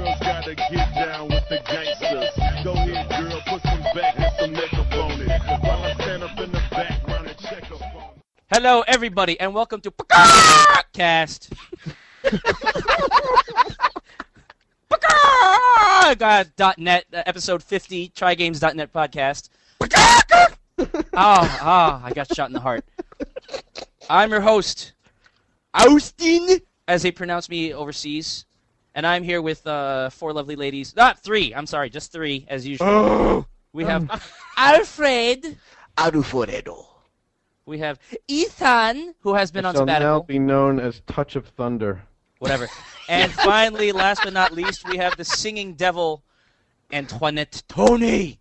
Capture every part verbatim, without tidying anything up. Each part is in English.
girls gotta get down with the gangsters. Go ahead, girl, put some back and some makeup on it. While I stand up in the background and check up on it. Hello, everybody, and welcome to Cast. dot net, uh, episode fifty, Trygames dot net podcast. oh, oh, I got shot in the heart. I'm your host, Austin, as they pronounce me overseas, and I'm here with uh, four lovely ladies. Not three, I'm sorry, just three, as usual. Oh. We have Alfred. Alfredo. We have Ethan, who has been I on shall sabbatical. now be known as Touch of Thunder. Whatever. And finally, last but not least, we have the singing devil, Antoinette Tony.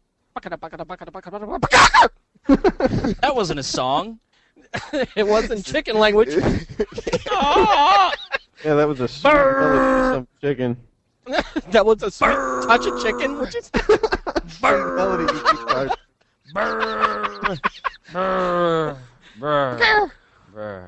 That wasn't a song. It wasn't chicken language. Oh! Yeah, that was a sweet melody of some chicken. That was a sweet touch of chicken. Which is Sweet melody to keep our- Brr. Brr. Brr. Brr.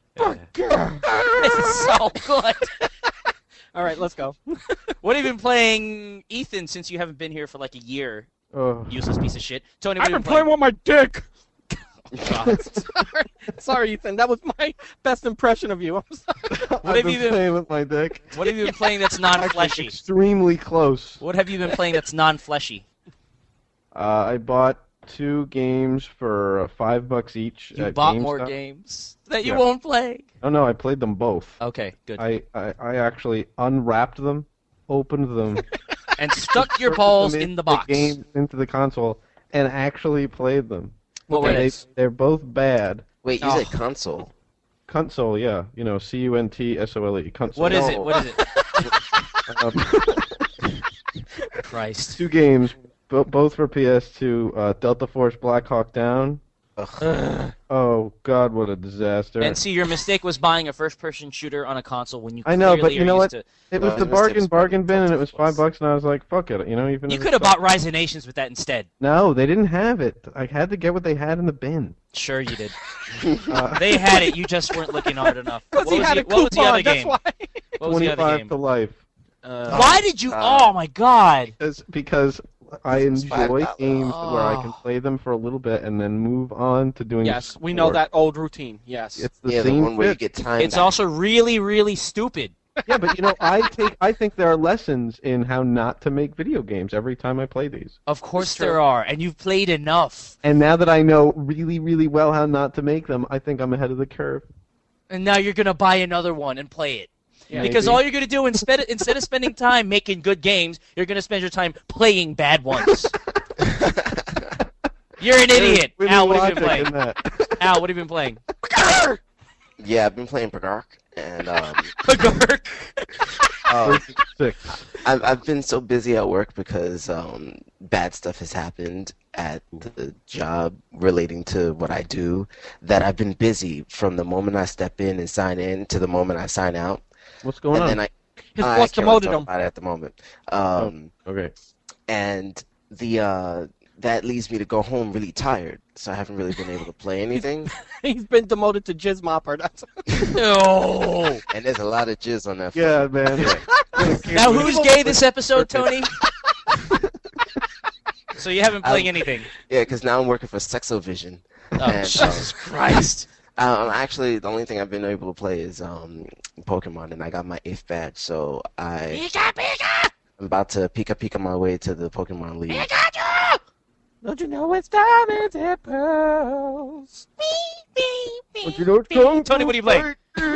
This is so good. all right. Let's go. What have you been playing, Ethan, since you haven't been here for like a year? Oh. Useless piece of shit. Tony, what I've have been you been playing with my dick. God. sorry, sorry, Ethan. That was my best impression of you. I'm sorry. What I've have been you been- playing with my dick. What have you been playing that's Actually, non-fleshy? extremely close. What have you been playing that's non-fleshy? Uh, I bought two games for uh, five bucks each. You at bought GameStop. more games that you Yeah. won't play. Oh no, I played them both. Okay, good. I, I, I actually unwrapped them, opened them, And stuck your put balls them in the into box. game into the console, and actually played them. What were And they? they? They're both bad. Wait, you Oh. said console. Console, yeah, you know, C U N T S O L E. Console. What is No. it? What is it? Um, Christ. two games, bo- both for P S two. Uh, Delta Force Black Hawk Down. Ugh. Oh God, what a disaster! And see, your mistake was buying a first-person shooter on a console when you I know, but clearly you are know used what? to... It was No, the the bargain mistakes bargain were bin, and it Delta was Force. five bucks, and I was like, fuck it, you know, even. You if could it's have five- bought Rise of Nations with that instead. No, they didn't have it. I had to get what they had in the bin. Sure you did. Uh, They had it, you just weren't looking hard enough. What Because he was had the, a what was the other coupon. That's game? why. What was the other Twenty-five game? to life. Uh, Why did you... Uh, Oh, my God. It's because I It's five enjoy dollars. games where I can Oh. play them for a little bit and then move on to doing. Yes, we know sport. that old routine. Yes. It's the Yeah, the same one where you shit. get time. It's also really, really stupid. Yeah, but you know, I take I think there are lessons in how not to make video games every time I play these. Of course It's true. there are, and you've played enough. And now that I know really, really well how not to make them, I think I'm ahead of the curve. And now you're going to buy another one and play it. Yeah, Because maybe. all you're going to do, instead of, instead of spending time making good games, you're going to spend your time playing bad ones. You're an idiot. There's Al, really what have you been logic playing? in that. Al, what have you been playing? Yeah, I've been playing Pagark, and um, Pagark. uh, Six. I've I've been so busy at work because um, bad stuff has happened at the job relating to what I do that I've been busy from the moment I step in and sign in to the moment I sign out, What's going and on? then I His I boss can't really demoted talk him. about it at the moment. Um, Okay. and the uh, that leads me to go home really tired, so I haven't really been able to play anything. He's been demoted to Jizz Mopper. That's No. And there's a lot of jizz on that. Yeah, man. Now, who's gay this episode, Tony? So you haven't playing Um, anything. Yeah, because now I'm working for Sexovision. Oh, and, Jesus Christ. Um, actually, the only thing I've been able to play is um, Pokemon, and I got my eighth badge, so I, Pika, Pika! I'm about to Pika Pika my way to the Pokemon League. Pikachu! Don't you know it's diamonds and pearls? Don't you know it's going Tony, what are you playing?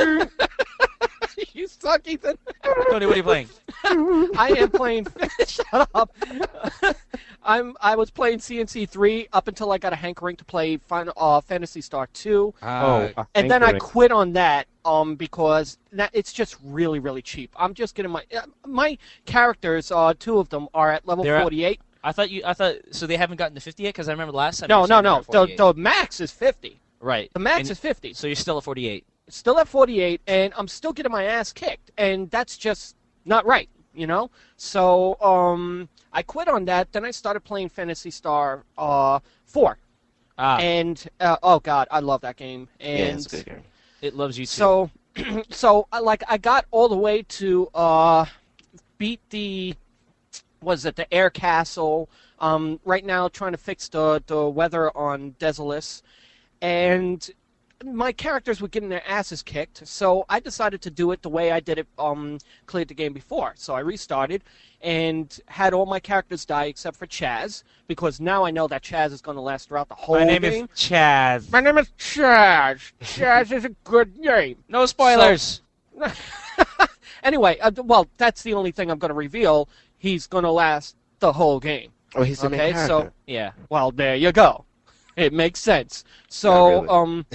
You suck, Ethan. Tony, what are you playing? I am playing. Shut up. I'm. I was playing C N C three up until I got a hankering to play Final uh, Fantasy Star two, Oh, a and then I hankering. quit on that um because that it's just really really cheap. I'm just getting my uh, my characters. Uh, two of them are at level They're at- forty-eight. I thought you. I thought so. They haven't gotten to fifty yet because I remember last time. you No, were no, saying they no. were at The forty-eight. the max is fifty. Right. The max And- is fifty. So you're still at forty-eight. Still at forty-eight, and I'm still getting my ass kicked, and that's just not right, you know. So um, I quit on that. Then I started playing Phantasy Star uh, four, Ah, and uh, oh god, I love that game. And Yeah, it's a good game. it loves you too. so, so I like I got all the way to uh, beat the, was it the air castle? Um, right now, trying to fix the the weather on Desolus, and my characters were getting their asses kicked. So I decided to do it the way I did it. Um, cleared the game before. So I restarted and had all my characters die except for Chaz, because now I know that Chaz is going to last throughout the whole My name game. is Chaz. My name is Chaz. Chaz is a good name. No spoilers. Anyway, uh, well, that's the only thing I'm going to reveal. He's going to last the whole game. Oh, he's the main Okay, character. so Yeah. well, there you go. It makes sense. So, Not really. um,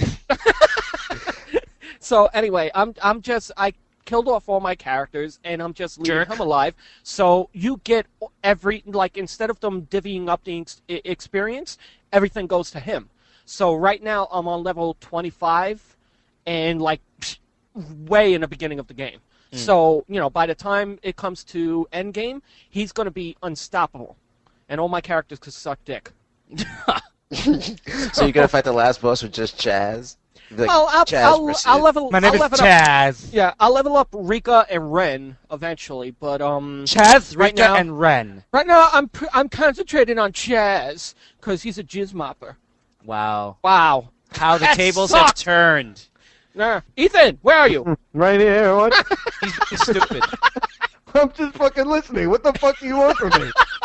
so anyway, I'm I'm just I killed off all my characters and I'm just leaving Jerk. him alive. So you get every like instead of them divvying up the ex- experience, everything goes to him. So right now I'm on level twenty-five, and like way in the beginning of the game. So you know, by the time it comes to end game, he's going to be unstoppable, and all my characters could suck dick. So you're gonna fight the last boss with just Chaz? Like, Well, I'll, Chaz I'll, versus- I'll level. My name I'll is level Up. Chaz. Yeah, I'll level up Rika and Ren eventually, but um, Chaz, Right Rika, now- and Ren. right now I'm pr- I'm concentrating on Chaz because he's a jizz mopper. Wow. Wow. How the That tables have sucks. turned. Nah. Ethan, where are you? Right here. What? He's, he's stupid. I'm just fucking listening. What the fuck do you want from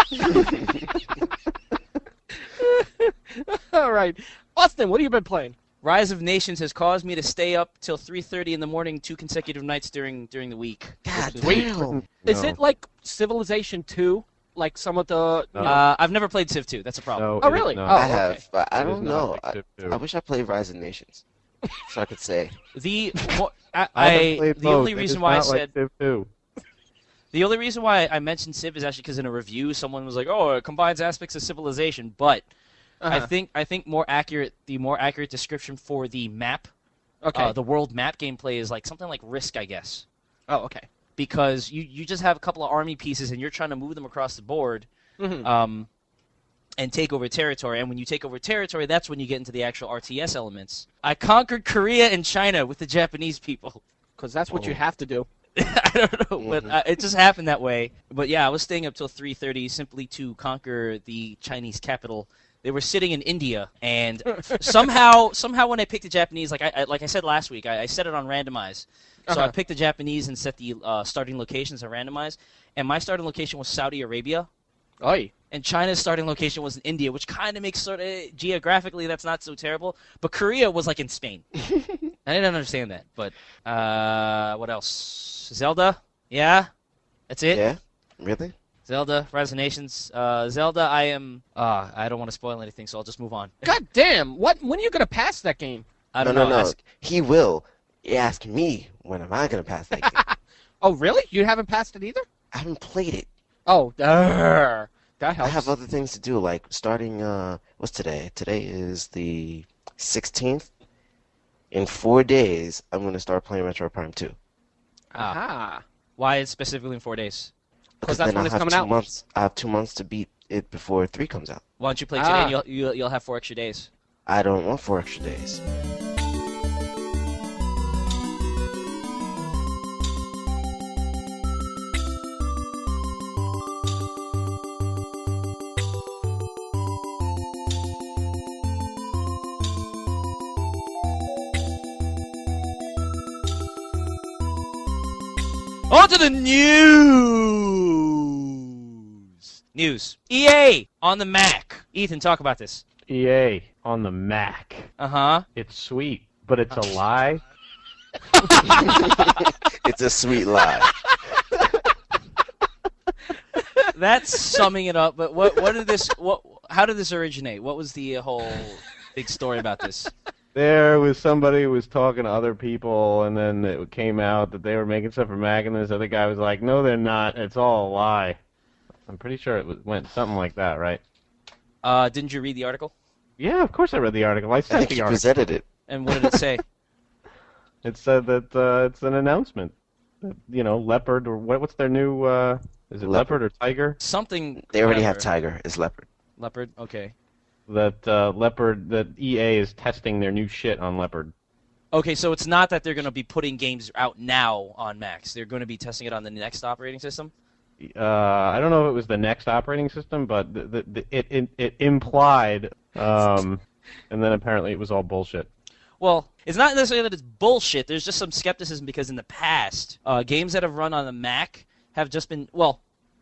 me? All right, Austin, what have you been playing? Rise of Nations has caused me to stay up till three thirty in the morning two consecutive nights during during the week. God Which is- damn. Is No. it like Civilization two? Like some of the. You know, Uh, I've never played Civ two. That's a problem. No, Oh, it is really? not. Oh, I okay. have, but I It is don't not know. like I, Civ two. I wish I played Rise of Nations, so I could say. The mo- I, I haven't I played the both. only It reason is why I not like said Civ two. the only reason why I mentioned Civ is actually because in a review someone was like, "Oh, it combines aspects of Civilization," but I uh-huh. think I think more accurate the more accurate description for the map, Okay. uh, the world map gameplay is like something like Risk, I guess, oh, okay. because you you just have a couple of army pieces and you're trying to move them across the board. Mhm. Um, and take over territory. And when you take over territory, that's when you get into the actual R T S elements. I conquered Korea and China with the Japanese people. Because that's what you Oh. have to do. I don't know, but uh, it just happened that way. But yeah, I was staying up till three thirty simply to conquer the Chinese capital. They were sitting in India, and somehow, somehow, when I picked the Japanese, like I, I like I said last week, I, I set it on randomize. So I Uh-huh. picked the Japanese and set the uh, starting locations on randomize, and my starting location was Saudi Arabia. Oi. And China's starting location was in India, which kind of makes sort of geographically that's not so terrible. But Korea was like in Spain. I didn't understand that. But uh, what else? Zelda, yeah, that's it. Yeah, really? Zelda, Rise of Nations. Uh, Zelda, I am. Uh, I don't want to spoil anything, so I'll just move on. God damn! What? When are you gonna pass that game? I No, don't no, know. no. Ask- He will. He asked me when am I gonna pass that game. Oh, really? You haven't passed it either? I haven't played it. Oh, uh, that I helps. have other things to do, like starting. Uh, what's today? Today is the sixteenth. In four days, I'm gonna start playing Metro Prime two. Ah, Aha. why specifically in four days? Because then that's when I'll it's have coming two out. months. I have two months to beat it before three comes out. Why don't you play today? Ah. And you'll, you'll you'll have four extra days. I don't want four extra days. On to the news. News. E A on the Mac. Ethan, talk about this. E A on the Mac. Uh huh. It's sweet, but it's a lie. It's a sweet lie. That's summing it up. But what what did this what how did this originate? What was the whole big story about this? There was somebody who was talking to other people, and then it came out that they were making stuff for Mac, and this other guy was like, "No, they're not. It's all a lie." I'm pretty sure it was, went something like that, right? Uh, didn't you read the article? Yeah, of course I read the article. I I sent think the he article. presented it. And what did it say? It said that uh, it's an announcement. That, you know, Leopard or what? What's their new? Uh, is it Leopard. Leopard or Tiger? Something. They already have whatever. Tiger. It's Leopard. Leopard. Okay. That uh, Leopard. That E A is testing their new shit on Leopard. Okay, so it's not that they're going to be putting games out now on Macs. They're going to be testing it on the next operating system. uh, I don't know if it was the next operating system, but the, the, the, it, it it implied, um, and then apparently it was all bullshit. Well, it's not necessarily that it's bullshit. There's just some skepticism because in the past, uh, games that have run on the Mac have just been, well,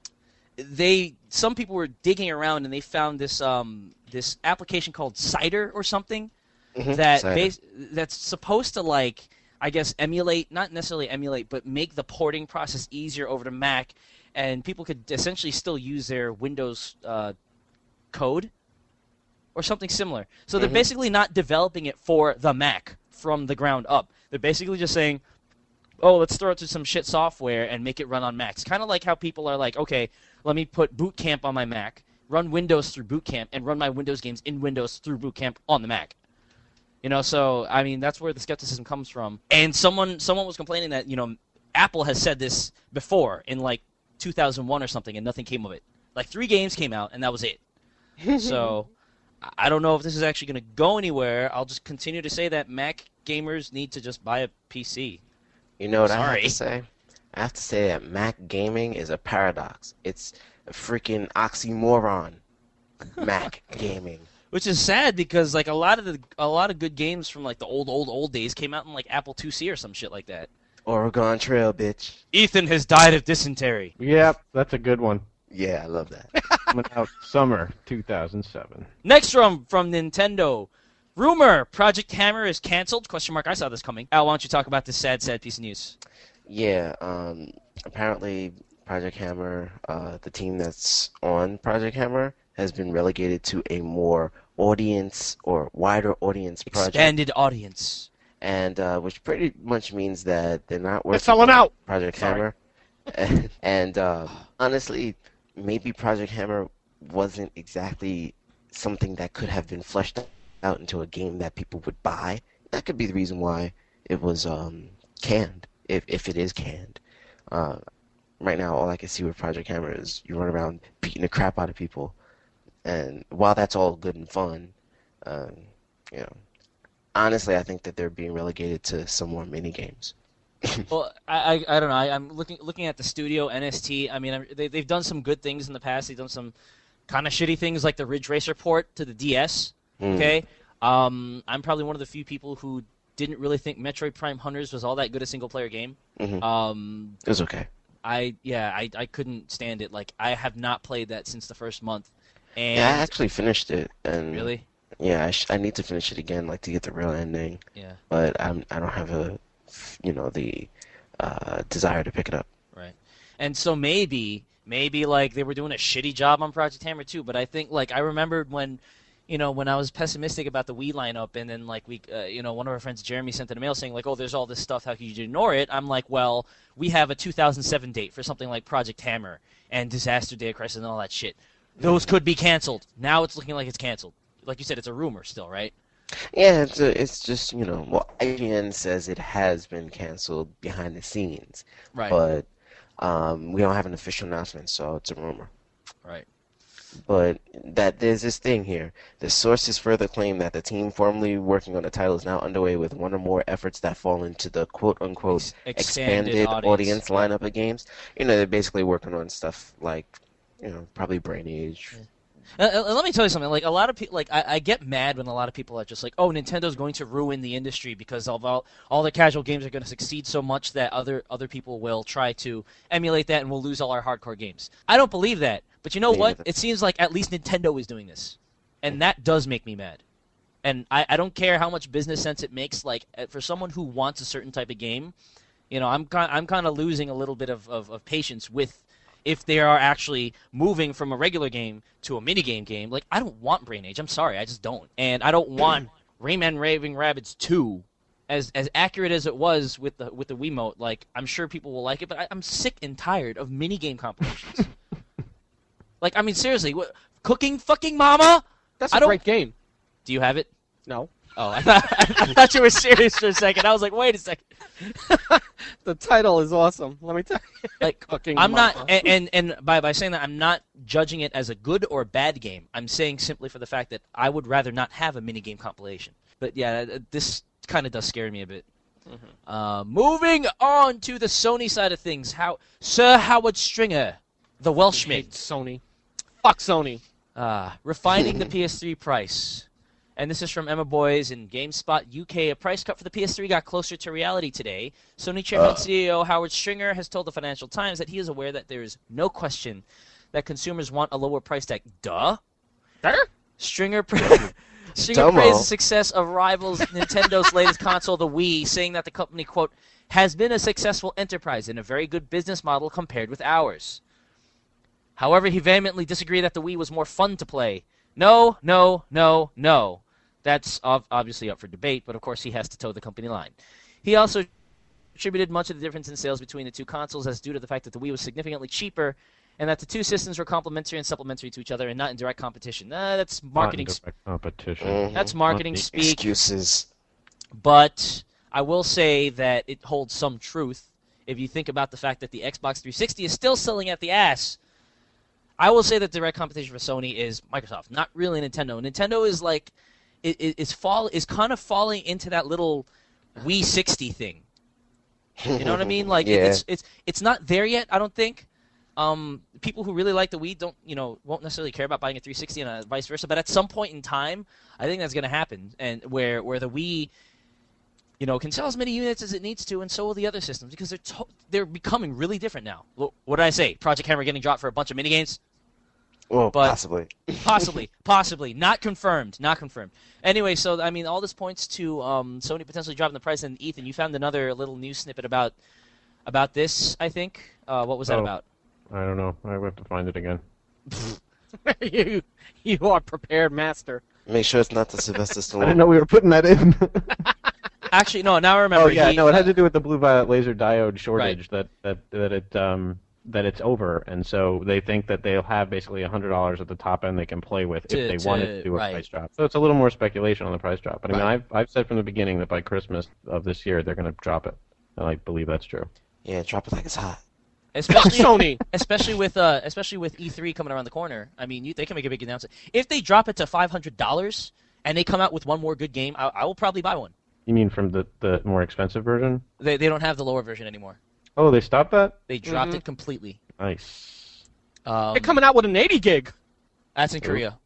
they some people were digging around and they found this um, this application called Cider or something Mhm, that Cider. bas- that's supposed to, like, I guess emulate, not necessarily emulate, but make the porting process easier over to Mac, and people could essentially still use their Windows uh, code or something similar. So they're Mhm. basically not developing it for the Mac from the ground up. They're basically just saying, oh, let's throw it to some shit software and make it run on Macs. Kind of like how people are like, okay, let me put Boot Camp on my Mac, run Windows through Boot Camp, and run my Windows games in Windows through Boot Camp on the Mac. You know, so, I mean, that's where the skepticism comes from. And someone someone was complaining that, you know, Apple has said this before in, like, two thousand one or something, and nothing came of it. Like, three games came out, and that was it. So, I don't know if this is actually going to go anywhere. I'll just continue to say that Mac gamers need to just buy a P C. You know what I have Sorry. to say? I have to say that Mac gaming is a paradox. It's a freaking oxymoron. Mac gaming. Which is sad because, like, a lot of the a lot of good games from, like, the old, old, old days came out in, like, Apple two C or some shit like that. Oregon Trail, bitch. Ethan has died of dysentery. Yep, that's a good one. Yeah, I love that. Coming out summer two thousand seven. Next from from Nintendo. Rumor, Project Hammer is canceled? Question mark. I saw this coming. Al, why don't you talk about this sad, sad piece of news? Yeah, um, apparently Project Hammer, uh, the team that's on Project Hammer, has been relegated to a more audience or wider audience project, Expanded audience. and uh, which pretty much means that they're not working selling on out. Project Sorry. Hammer. and and uh, honestly, maybe Project Hammer wasn't exactly something that could have been fleshed out into a game that people would buy. That could be the reason why it was um, canned, if if it is canned. Uh, right now, all I can see with Project Hammer is you run around beating the crap out of people, and while that's all good and fun, uh, you know, honestly, I think that they're being relegated to some more mini games. Well, I, I, I don't know. I, I'm looking looking at the studio N S T. I mean, I'm, they they've done some good things in the past. They've done some kind of shitty things like the Ridge Racer port to the D S. Mm. Okay, um, I'm probably one of the few people who didn't really think Metroid Prime Hunters was all that good a single player game. Mhm. Um, It was okay. I yeah, I, I couldn't stand it. Like, I have not played that since the first month. And Yeah, I actually finished it, and really, yeah, I, sh- I need to finish it again, like to get the real ending. yeah, But I'm I don't have a, you know, the uh, desire to pick it up. right. And so maybe maybe like they were doing a shitty job on Project Hammer too. But I think, like, I remembered when, you know, when I was pessimistic about the Wii lineup, and then, like, we, uh, you know, one of our friends, Jeremy, sent in a mail saying, like, oh, there's all this stuff, how could you ignore it? I'm like, well, we have a two thousand seven date for something like Project Hammer and Disaster Day of Crisis and all that shit. Those could be canceled. Now it's looking like it's canceled. Like you said, it's a rumor still, right? Yeah, it's a, it's just, you know, well, I G N says it has been canceled behind the scenes, Right. but um, we don't have an official announcement, so it's a rumor. Right. But that there's this thing here. The sources further claim that the team formerly working on the title is now underway with one or more efforts that fall into the quote-unquote Ex- expanded expanded, audience. audience lineup of games. You know, they're basically working on stuff like, you know, probably Brain Age. Uh, uh, let me tell you something. Like, a lot of people, like, I, I get mad when a lot of people are just like, "Oh, Nintendo's going to ruin the industry because of all all the casual games are going to succeed so much that other other people will try to emulate that and we'll lose all our hardcore games." I don't believe that. But you know Me what? neither. It seems like at least Nintendo is doing this, and that does make me mad. And I, I don't care how much business sense it makes. Like, uh, for someone who wants a certain type of game, you know, I'm kind I'm kind of losing a little bit of, of, of patience with if they are actually moving from a regular game to a minigame game. Like, I don't want Brain Age. I'm sorry, I just don't. And I don't want Rayman Raving Rabbids two, as as accurate as it was with the with the Wiimote. Like, I'm sure people will like it, but I, I'm sick and tired of minigame compilations. Like, I mean, seriously, what, Cooking Fucking Mama? That's I a don't- great game. Do you have it? No. Oh, I thought, I thought you were serious for a second. I was like, wait a second. The title is awesome. Let me tell you. Like, Cooking I'm Mama. not, and, and and by by saying that, I'm not judging it as a good or bad game. I'm saying simply for the fact that I would rather not have a minigame compilation. But yeah, uh, this kind of does scare me a bit. Uh, moving on to the Sony side of things, how Sir Howard Stringer the Hate Welshman, Sony. Fuck Sony. uh, refining the P S three price. And this is from Emma Boys in GameSpot U K. A price cut for the P S three got closer to reality today. Sony Chairman and C E O Howard Stringer has told the Financial Times that he is aware that there is no question that consumers want a lower price tag. Duh. There? Stringer, pra- Stringer Dumbo. praised the success of rivals Nintendo's latest console, the Wii, saying that the company, quote, has been a successful enterprise and a very good business model compared with ours. However, he vehemently disagreed that the Wii was more fun to play. No, no, no, no. That's ov- obviously up for debate, but of course he has to toe the company line. He also attributed much of the difference in sales between the two consoles as due to the fact that the Wii was significantly cheaper and that the two systems were complementary and supplementary to each other and not in direct competition. Uh, that's marketing. Not in direct competition. Mhm. That's marketing Not the speak. Excuses. But I will say that it holds some truth if you think about the fact that the Xbox three sixty is still selling at the ass. I will say that direct competition for Sony is Microsoft, not really Nintendo. Nintendo is like it, it, is fall is kind of falling into that little Wii sixty thing. You know what I mean? Like it- Yeah. it's it's it's not there yet. I don't think. Um, people who really like the Wii don't, you know, won't necessarily care about buying a three sixty and uh, vice versa. But at some point in time, I think that's going to happen, and where where the Wii, you know, can sell as many units as it needs to, and so will the other systems because they're to- they're becoming really different now. Wh- What did I say? Project Hammer getting dropped for a bunch of minigames? Well, But- possibly. Possibly, possibly, not confirmed, not confirmed. Anyway, so I mean, all this points to um, Sony potentially dropping the price. And Ethan, you found another little news snippet about about this. I think. Uh, what was that Oh. about? I don't know. I have to find it again. you, you are prepared, master. Make sure it's not the Sylvester I Stallone. didn't know we were putting that in. Actually, no. Now I remember. oh yeah, he- no, it had to do with the blue violet laser diode shortage that that that it um that it's over, and so they think that they'll have basically a hundred dollars at the top end they can play with To- if they to- wanted to do a right. price drop. So it's a little more speculation on the price drop. But I mean, Right. I've I've said from the beginning that by Christmas of this year they're going to drop it, and I believe that's true. Yeah, drop it like it's hot. Fuck especially Sony. especially with uh, especially with E three coming around the corner. I mean, you, they can make a big announcement. If they drop it to five hundred dollars and they come out with one more good game, I, I will probably buy one. You mean from the the more expensive version? They they don't have the lower version anymore. Oh, they stopped that? They dropped Mhm. it completely. Nice. Um, They're coming out with an eighty gig. that's in Korea.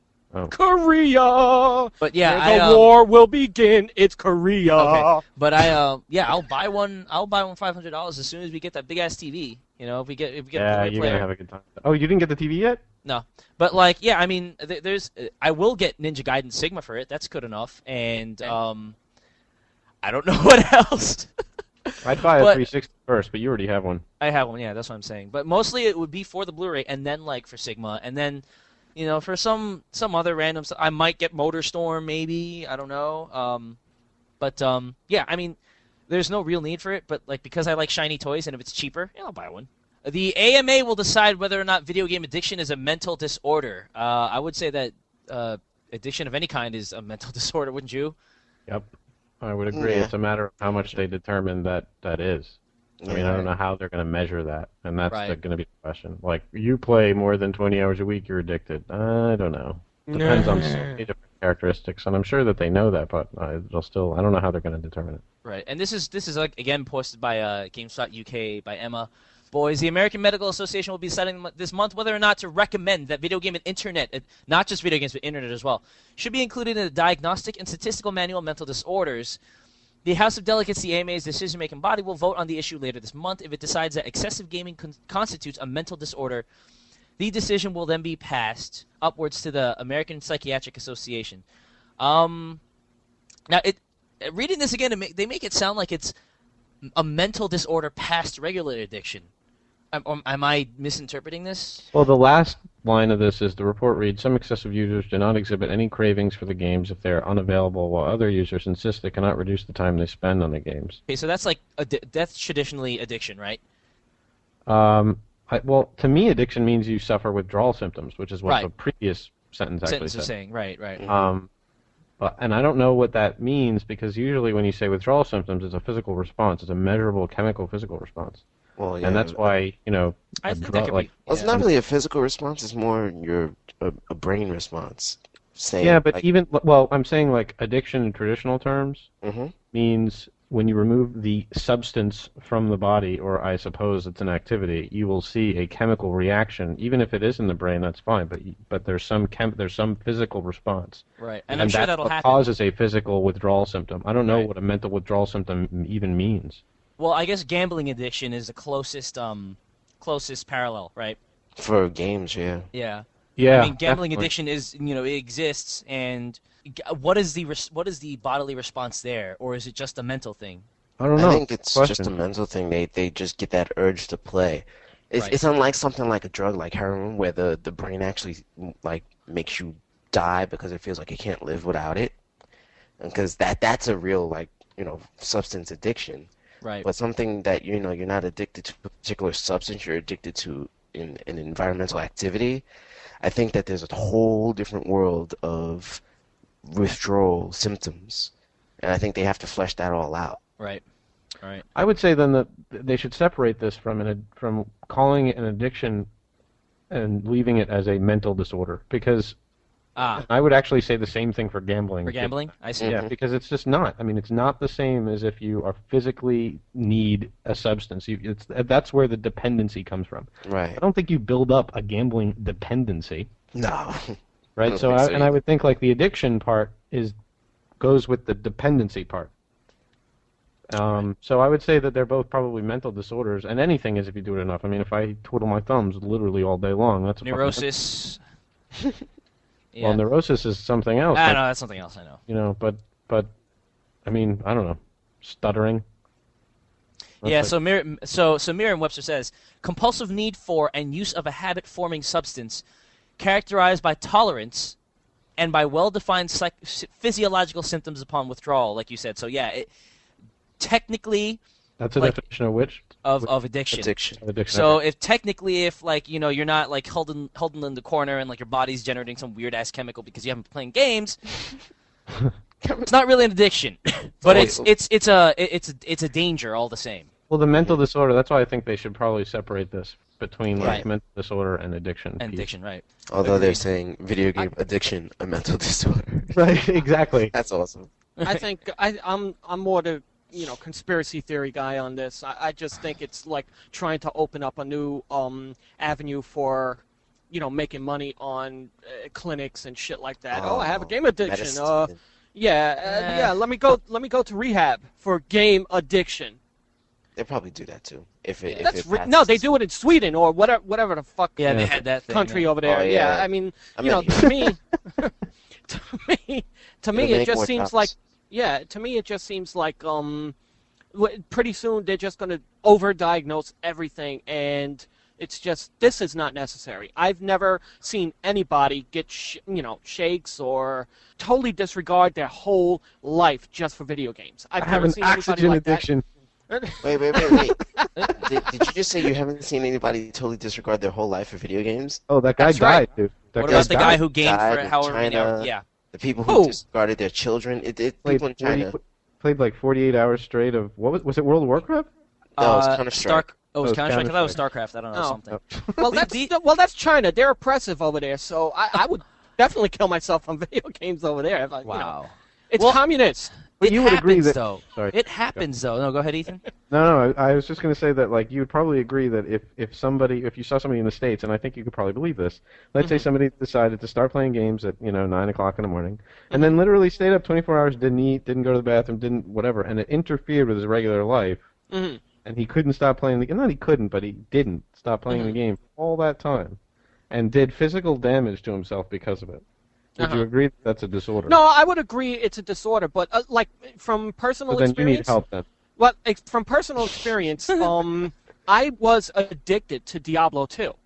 Korea. But yeah, Where I, the um, war will begin. It's Korea. Okay. But I uh, yeah, I'll buy one. I'll buy one five hundred dollars as soon as we get that big ass T V. You know, if we get if we get a Yeah, Blu-ray you're player. gonna have a good time. Oh, you didn't get the T V yet? No, but like, yeah, I mean, th- there's, I will get Ninja Gaiden Sigma for it. That's good enough, and um, I don't know what else. I'd buy a But- three sixty first, but you already have one. I have one, yeah, that's what I'm saying. But mostly it would be for the Blu-ray, and then like for Sigma, and then, you know, for some some other random stuff, I might get MotorStorm, maybe, I don't know. Um, but um, yeah, I mean, there's no real need for it, but like because I like shiny toys, and if it's cheaper, yeah, I'll buy one. The A M A will decide whether or not video game addiction is a mental disorder. Uh, I would say that uh, addiction of any kind is a mental disorder, wouldn't you? Yep. I would agree. Yeah. It's a matter of how much they determine that that is. I mean, I don't know how they're going to measure that, and that's Right. going to be the question. Like, you play more than twenty hours a week, you're addicted. I don't know. Depends on so many different characteristics, and I'm sure that they know that, but uh, they'll still. I don't know how they're going to determine it. Right, and this is this is like again posted by uh, GameSpot U K by Emma. Boys, the American Medical Association will be deciding this month whether or not to recommend that video game and internet, uh, not just video games but internet as well, should be included in the Diagnostic and Statistical Manual of Mental Disorders. The House of Delegates, the A M A's decision-making body, will vote on the issue later this month. If it decides that excessive gaming con- constitutes a mental disorder, the decision will then be passed upwards to the American Psychiatric Association. Um, now, it reading this again, it ma- they make it sound like it's a mental disorder past regular addiction. Am, um, am I misinterpreting this? Well, the last line of this is the report reads, some excessive users do not exhibit any cravings for the games if they are unavailable, while other users insist they cannot reduce the time they spend on the games. Okay, so that's like addi- that's traditionally addiction, right? Um, I, well, to me, addiction means you suffer withdrawal symptoms, which is what Right. the previous sentence actually Sentence is said. saying, right, right. Um, but, and I don't know what that means, because usually when you say withdrawal symptoms, it's a physical response. It's a measurable chemical physical response. Well, yeah. And that's why, you know, I a think drug- that could like, be. Well, it's yeah. not really a physical response. It's more your a, a brain response. Saying, yeah, but like, even, well, I'm saying like addiction in traditional terms Mhm. means when you remove the substance from the body, or I suppose it's an activity, you will see a chemical reaction. Even if it is in the brain, that's fine. But but there's some chem- there's some physical response. Right, And, and, I'm sure that's that'll what happen. causes a physical withdrawal symptom. I don't know Right. what a mental withdrawal symptom even means. Well, I guess gambling addiction is the closest um closest parallel, right? For games, yeah. Yeah. Yeah, I mean, gambling definitely. addiction is, you know, it exists, and g- what is the res- what is the bodily response there, or is it just a mental thing? I don't know. I think it's just a Question. mental thing. They they just get that urge to play. It's Right. it's unlike something like a drug like heroin, where the, the brain actually like makes you die because it feels like you can't live without it, because that that's a real like you know substance addiction. Right. But something that you know you're not addicted to a particular substance, you're addicted to in an environmental activity. I think that there's a whole different world of withdrawal symptoms, and I think they have to flesh that all out. Right. Right. I would say then that they should separate this from an from calling it an addiction and leaving it as a mental disorder, because Ah, I would actually say the same thing for gambling. for gambling, I see. Yeah, because it's just not. I mean, it's not the same as if you are physically need a substance. You, it's that's where the dependency comes from. Right. I don't think you build up a gambling dependency, No. right? don't So, think I, so and I either. would think like the addiction part is goes with the dependency part. Um, so I would say that they're both probably mental disorders, and anything is if you do it enough. I mean, if I twiddle my thumbs literally all day long, that's a fucking- Neurosis. Yeah. Well, neurosis is something else. Ah, like, no, that's something else. I know. You know, but but I mean, I don't know, stuttering. That's Yeah, like- so Mir- so so Merriam-Webster says compulsive need for and use of a habit-forming substance characterized by tolerance and by well-defined psych- physiological symptoms upon withdrawal, like you said. So yeah, it, technically that's a like- definition of which of of addiction. Addiction. of addiction. So if technically if like you know you're not like holding holding in the corner and like your body's generating some weird ass chemical because you haven't been playing games, it's not really an addiction, but it's it's it's a it's a, it's a danger all the same. well, the mental disorder. That's why I think they should probably separate this between like Right. mental disorder and addiction. And piece. addiction, right? Although they're saying video game addiction, a mental disorder. Right, exactly. That's awesome. I think I, I'm I'm more the you know conspiracy theory guy on this. I, I just think it's like trying to open up a new um, avenue for you know making money on uh, clinics and shit like that. Oh, I have a game addiction. Medicine. Uh, yeah, uh, Eh. yeah. Let me go. Let me go to rehab for game addiction. They probably do that too. If it, if That's it ri- passes. no, they do it in Sweden or whatever whatever the fuck Yeah, they Yeah. had that thing, country yeah. over there. Oh, yeah. I mean, I you know, mean- to me, to me, to me, It'll it make just more seems jobs. like, yeah, to me, it just seems like, um, w- pretty soon they're just going to overdiagnose everything, and it's just this is not necessary. I've never seen anybody get, sh- you know, shakes or totally disregard their whole life just for video games. I've I never have an seen anybody oxygen like addiction. that. Wait, wait, wait, wait. did, did you just say you haven't seen anybody totally disregard their whole life for video games? Oh, that guy That's died, right. dude. That What guy about the guy died. who gamed died for in however many China. hours? Yeah. The people who Who? disregarded their children. It, it played people in China. forty played like forty-eight hours straight of what was was it World of Warcraft? No, it was Uh, Counter-Strike. Stark- Oh, it Oh, was it was Counter-Strike. I thought it was Counter-Strike. StarCraft. I don't know Oh. something. Well, The- that's the- well, that's China. They're oppressive over there, so I, I would definitely kill myself on video games over there. If I, you know. Wow. It's Well- communist. But it you would happens agree that though. sorry. It happens though. No, go ahead, Ethan. No, no, I, I was just going to say that, like, you would probably agree that if, if somebody, if you saw somebody in the States, and I think you could probably believe this, let's say somebody decided to start playing games at, you know, nine o'clock in the morning, and then literally stayed up twenty-four hours, didn't eat, didn't go to the bathroom, didn't whatever, and it interfered with his regular life, Mhm. and he couldn't stop playing the game. Not he couldn't, but he didn't stop playing the game all that time, and did physical damage to himself because of it. Would Uh-huh. you agree that that's a disorder? No, I would agree it's a disorder, but uh, like from personal So then you experience, need help then. well, ex- from personal experience, um, I was addicted to Diablo two,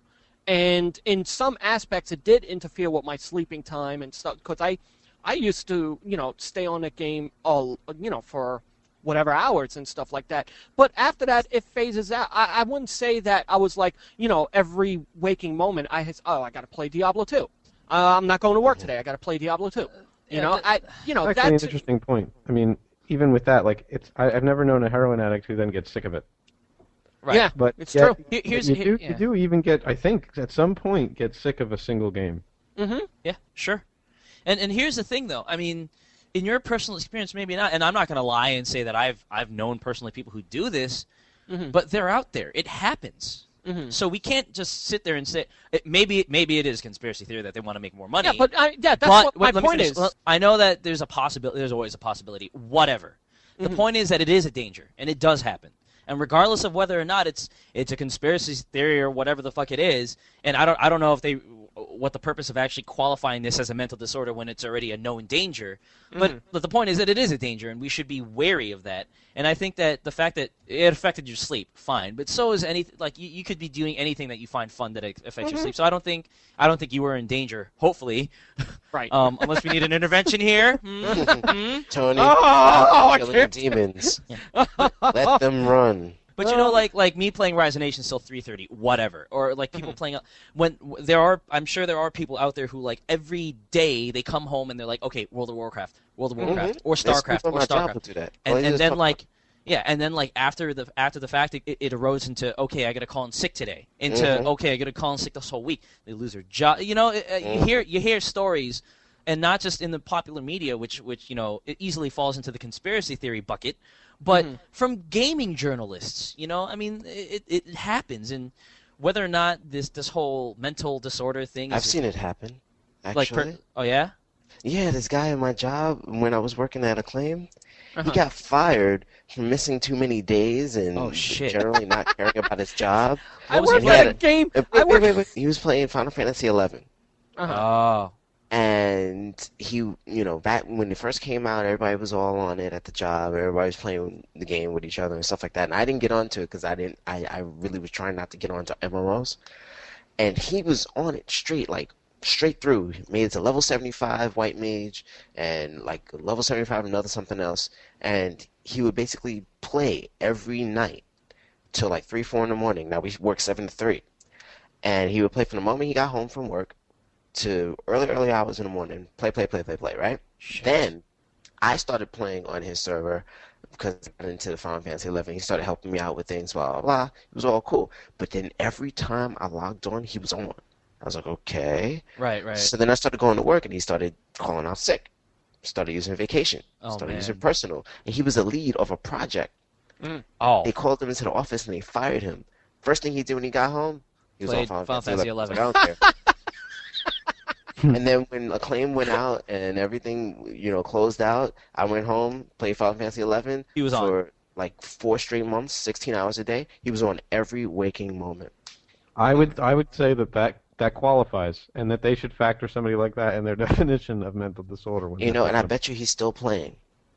and in some aspects, it did interfere with my sleeping time and stuff. Because I, I used to, you know, stay on the game all, you know, for whatever hours and stuff like that. But after that, it phases out. I, I wouldn't say that I was like, you know, every waking moment, I has, oh, I got to play Diablo two. Uh, I'm not going to work today. I got to play Diablo two. You Yeah, know, but- I, you know, Actually, an that's interesting point. I mean, even with that, like, it's I, I've never known a heroin addict who then gets sick of it. Right. yeah, But it's yet, true. Here- here's- you here- do yeah. you do even get, I think, at some point, get sick of a single game. Mm-hmm. Yeah, sure. And and here's the thing though. I mean, in your personal experience, maybe not. And I'm not going to lie and say that I've I've known personally people who do this, Mhm. but they're out there. It happens. Mhm. So we can't just sit there and say it, maybe maybe it is conspiracy theory that they want to make more money. Yeah, but I, yeah, that's But- what my wait, let me point finish. is. Well, I know that there's a possibility. There's always a possibility. Whatever. The Mhm. point is that it is a danger, and it does happen. And regardless of whether or not it's it's a conspiracy theory or whatever the fuck it is, and I don't I don't know if they what the purpose of actually qualifying this as a mental disorder when it's already a known danger. But, Mhm. but the point is that it is a danger, and we should be wary of that. And I think that the fact that it affected your sleep, fine, but so is anything. Like you, you could be doing anything that you find fun that affects your Mhm. sleep. So I don't think I don't think you were in danger. Hopefully, Right. um, unless we need an intervention here. Hmm? Hmm? Tony, Oh, I killing can't- demons. Let them run. But you know, like like me playing Rise of Nations till three thirty, whatever, or like people playing when w- there are, I'm sure there are people out there who like every day they come home and they're like, okay, World of Warcraft, World of Warcraft, or There's people StarCraft, on or my job StarCraft, who do that. All and they do and is then talk like, yeah, and then like after the after the fact, it, it erodes into okay, I got to call in sick today, into Mhm. okay, I got to call in sick this whole week. They lose their job. You know, uh, you Mhm. hear you hear stories. And not just in the popular media, which, which you know, it easily falls into the conspiracy theory bucket, but Mhm. from gaming journalists. You know, I mean, it, it happens, and whether or not this this whole mental disorder thing. I've is seen it happen. like, Actually, per, oh yeah, yeah, this guy in my job when I was working at Acclaim, Uh-huh. he got fired for missing too many days and Oh, shit. generally not caring about his job. I What was worked he at playing? a game. Uh, I Wait, wait, worked. wait, wait. He was playing Final Fantasy eleven. Uh-huh. oh, And he, you know, back when it first came out, everybody was all on it at the job. Everybody was playing the game with each other and stuff like that. And I didn't get onto it because I didn't. I, I really was trying not to get onto M M Os. And he was on it straight, like straight through. He made it to level seventy-five white mage and like level seventy-five another something else. And he would basically play every night till like three, four in the morning. Now we work seven to three, and he would play from the moment he got home from work to early, early hours in the morning. Play, play, play, play, play, right? shit. Then I started playing on his server because I got into the Final Fantasy eleven. He started helping me out with things, blah, blah, blah. It was all cool. But then every time I logged on, he was on. I was like, okay. right, right. So then I started going to work, and he started calling out sick. Started using vacation. Oh, started man. using personal. And he was a lead of a project. Oh, They called him into the office, and they fired him. First thing he did when he got home, he was Played on Final, Final Fantasy Fantasy eleven. I was like, I don't care. And then when Acclaim went out and everything, you know, closed out, I went home, played Final Fantasy eleven He was on. for like four straight months, sixteen hours a day. He was on every waking moment. I would I would say that, that that qualifies, and that they should factor somebody like that in their definition of mental disorder. When You they're know, and I talking bet you he's still playing.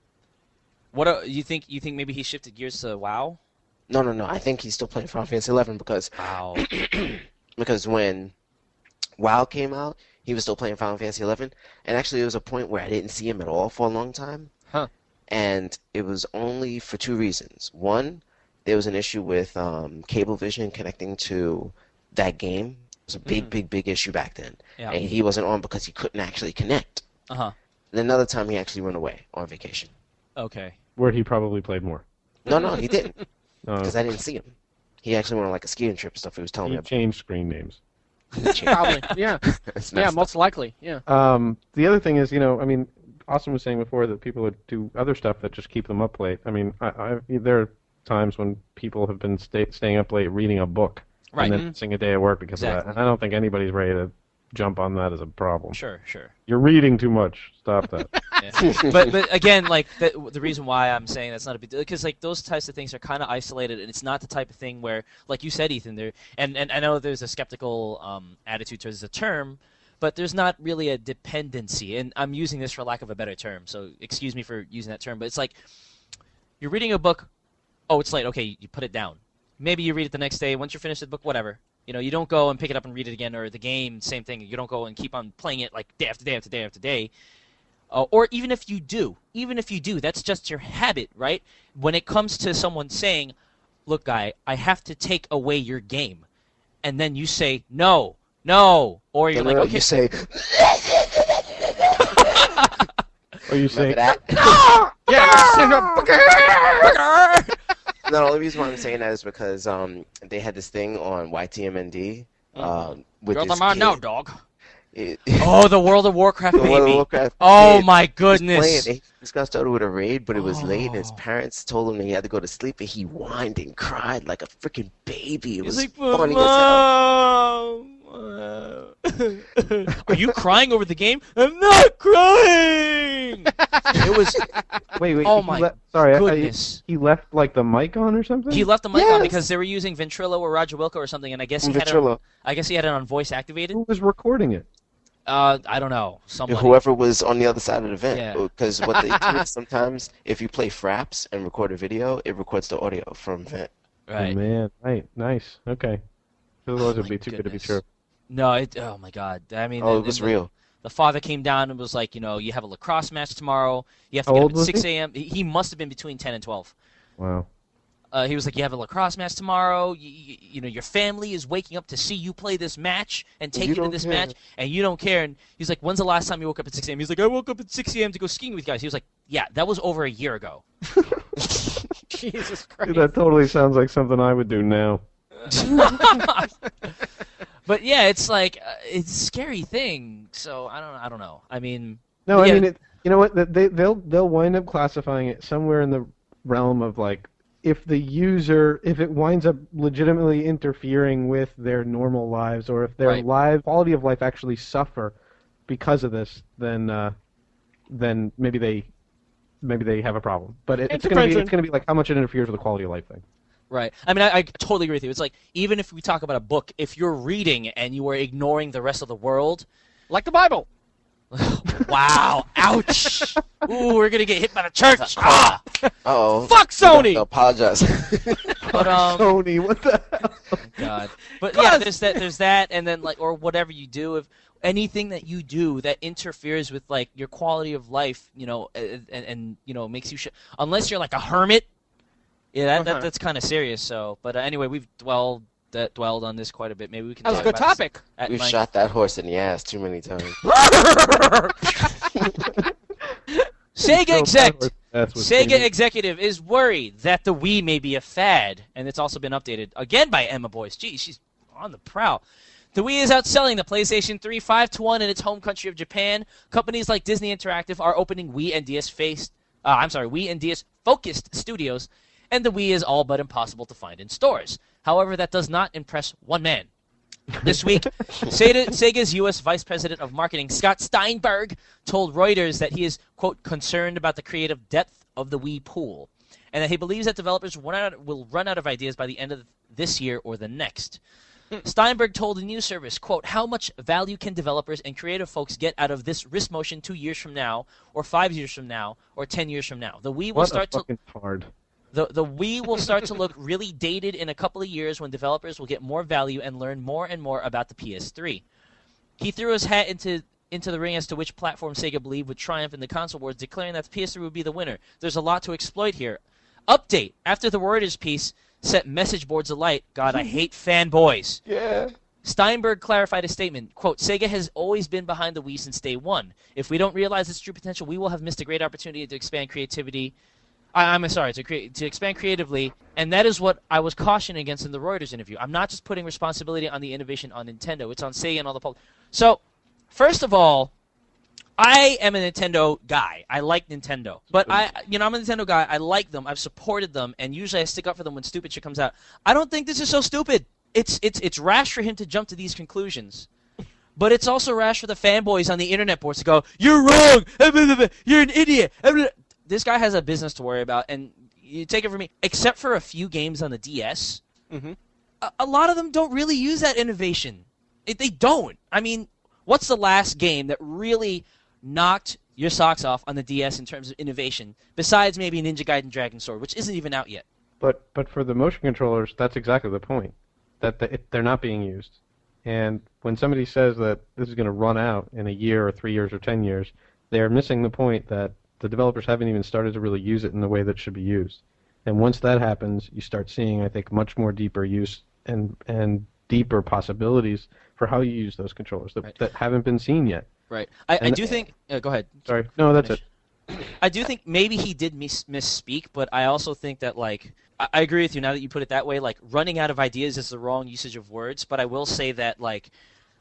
what uh, you think? You think maybe he shifted gears to WoW? No, no, no. I think he's still playing Final Fantasy eleven because Wow. because when WoW came out, he was still playing Final Fantasy eleven, and actually there was a point where I didn't see him at all for a long time. Huh. And it was only for two reasons. One, there was an issue with um, Cablevision connecting to that game. It was a big, Mhm. big, big issue back then. Yeah. And he wasn't on because he couldn't actually connect. Uh huh. And another time he actually went away on vacation. Okay. where he probably played more. No, no, he didn't Uh, because I didn't see him. He actually went on like a skiing trip and stuff. He was telling he me about. changed screen names. Probably. Yeah. It's Yeah. messed up. Most likely. Yeah. Um, the other thing is, you know, I mean, Austin was saying before that people would do other stuff that just keep them up late. I mean, I, I, there are times when people have been stay, staying up late reading a book Right. and then missing a day at work because of Exactly. that. And I don't think anybody's ready to jump on that as a problem. Sure. Sure. You're reading too much. Stop that. Yeah. but but again, like the, the reason why I'm saying that's not a big deal because like those types of things are kind of isolated, and it's not the type of thing where, like you said, Ethan, there and and I know there's a skeptical um, attitude towards the term, but there's not really a dependency, and I'm using this for lack of a better term, so excuse me for using that term, but it's like you're reading a book, oh, it's late, okay, you put it down. Maybe you read it the next day. Once you're finished with the book, whatever. You know, you don't go and pick it up and read it again, or the game, same thing. You don't go and keep on playing it like day after day after day after day. Uh, or even if you do, even if you do, that's just your habit, right? When it comes to someone saying, look, guy, I have to take away your game. And then you say, no, no. Or you're No, like, no, no, okay. You say, Or you say, remember that? Yeah. No, the only reason why I'm saying that is because um, they had this thing on Y T M N D um, with You're this the man kid. now, dog. It- Oh, the World of Warcraft the baby. World of Warcraft Oh kid my was goodness. playing. He just got started with a raid, but it was late, and his Oh. parents told him that he had to go to sleep, and he whined and cried like a freaking baby. It He's was like, funny as hell. Mom, uh, are you crying over the game? I'm not crying. It was. Wait, wait. Oh he my le- sorry, I- I- goodness. he left like the mic on or something. He left the mic on Yes. because they were using Ventrilo or Roger Wilco or something, and I guess he had it. On, Ventrilo. I guess he had it on voice activated. Who was recording it? Uh, I don't know. Someone. Whoever was on the other side of the vent. Yeah. Because what they do is sometimes, if you play Fraps and record a video, it records the audio from vent. Right. Oh, man, right, nice. Okay. Otherwise, Oh, it'd be my too good to be goodness. true. No, it. Oh my God. I mean, Oh, and- it was and the- real. The father came down and was like, you know, you have a lacrosse match tomorrow. You have to How get old up at was six he? a.m. He he must have been between ten and twelve. Wow. Uh, he was like, you have a lacrosse match tomorrow. You, you, you know, your family is waking up to see you play this match and take You you, to don't this care. match, and you don't care. And he's like, when's the last time you woke up at six a.m.? He's like, I woke up at six a.m. to go skiing with you guys. He was like, yeah, that was over a year ago. Jesus Dude, Christ. that totally sounds like something I would do now. But yeah, it's like uh, it's a scary thing. So I don't, I don't know. I mean, No, Yeah. I mean, it, you know what? They they'll they'll wind up classifying it somewhere in the realm of like if the user if it winds up legitimately interfering with their normal lives or if their Right. live quality of life actually suffer because of this, then uh, then maybe they maybe they have a problem. But it, it's gonna be Intervention. it's gonna be like how much it interferes with the quality of life thing. right. I mean, I, I totally agree with you. It's like even if we talk about a book, if you're reading and you are ignoring the rest of the world. Like the Bible. Wow! Ouch! Ooh, we're gonna get hit by the church. Ah! Uh-oh. Fuck Sony! Apologize. But um, Sony, what the hell? God. But yeah, there's that. There's that, and then like, or whatever you do, if anything that you do that interferes with like your quality of life, you know, and, and, and you know makes you sh- unless you're like a hermit. Yeah, that, Uh-huh. that that's kind of serious. So, but uh, anyway, we've dwelled that dwelled on this quite a bit. Maybe we can. That was a talk good about this topic. at We've length. shot that horse in the ass too many times. Sega exec. That's what's Sega crazy. executive is worried that the Wii may be a fad, and it's also been updated again by Emma Boyce. Gee, she's on the prowl. The Wii is outselling the PlayStation three five to one in its home country of Japan. Companies like Disney Interactive are opening Wii and D S faced, uh, I'm sorry, Wii and D S focused studios, and the Wii is all but impossible to find in stores. However, that does not impress one man. This week, Sega, Sega's U S Vice President of Marketing, Scott Steinberg, told Reuters that he is, quote, concerned about the creative depth of the Wii pool, and that he believes that developers run out, will run out of ideas by the end of this year or the next. Steinberg told the news service, quote, how much value can developers and creative folks get out of this wrist motion two years from now, or five years from now, or ten years from now? The Wii will What start a to... fucking hard. The, the Wii will start to look really dated in a couple of years when developers will get more value and learn more and more about the P S three. He threw his hat into into the ring as to which platform Sega believed would triumph in the console wars, declaring that the P S three would be the winner. There's a lot to exploit here. Update. After the Reuters piece set message boards alight. God, I hate fanboys. Yeah. Steinberg clarified his statement, quote, Sega has always been behind the Wii since day one. If we don't realize its true potential, we will have missed a great opportunity to expand creativity I, I'm sorry, to create to expand creatively, and that is what I was cautioning against in the Reuters interview. I'm not just putting responsibility on the innovation on Nintendo; it's on Sega and all the pub- So, first of all, I am a Nintendo guy. I like Nintendo, but I, you know, I'm a Nintendo guy. I like them. I've supported them, and usually I stick up for them when stupid shit comes out. I don't think this is so stupid. It's it's it's rash for him to jump to these conclusions. But it's also rash for the fanboys on the internet boards to go, "You're wrong. You're an idiot." This guy has a business to worry about, and you take it from me. Except for a few games on the D S, Mhm. a, a lot of them don't really use that innovation. It, they don't. I mean, what's the last game that really knocked your socks off on the D S in terms of innovation, besides maybe Ninja Gaiden Dragon Sword, which isn't even out yet? But but for the motion controllers, that's exactly the point. That the, it, they're not being used. And when somebody says that this is going to run out in a year or three years or ten years, they're missing the point that the developers haven't even started to really use it in the way that it should be used. And once that happens, you start seeing, I think, much more deeper use and and deeper possibilities for how you use those controllers that, Right. that haven't been seen yet. Right. I, I And- do think. Uh, go ahead. Sorry. No, that's Finish. it. I do think maybe he did mis- misspeak, but I also think that, like, I-, I agree with you now that you put it that way. Like, running out of ideas is the wrong usage of words, but I will say that, like,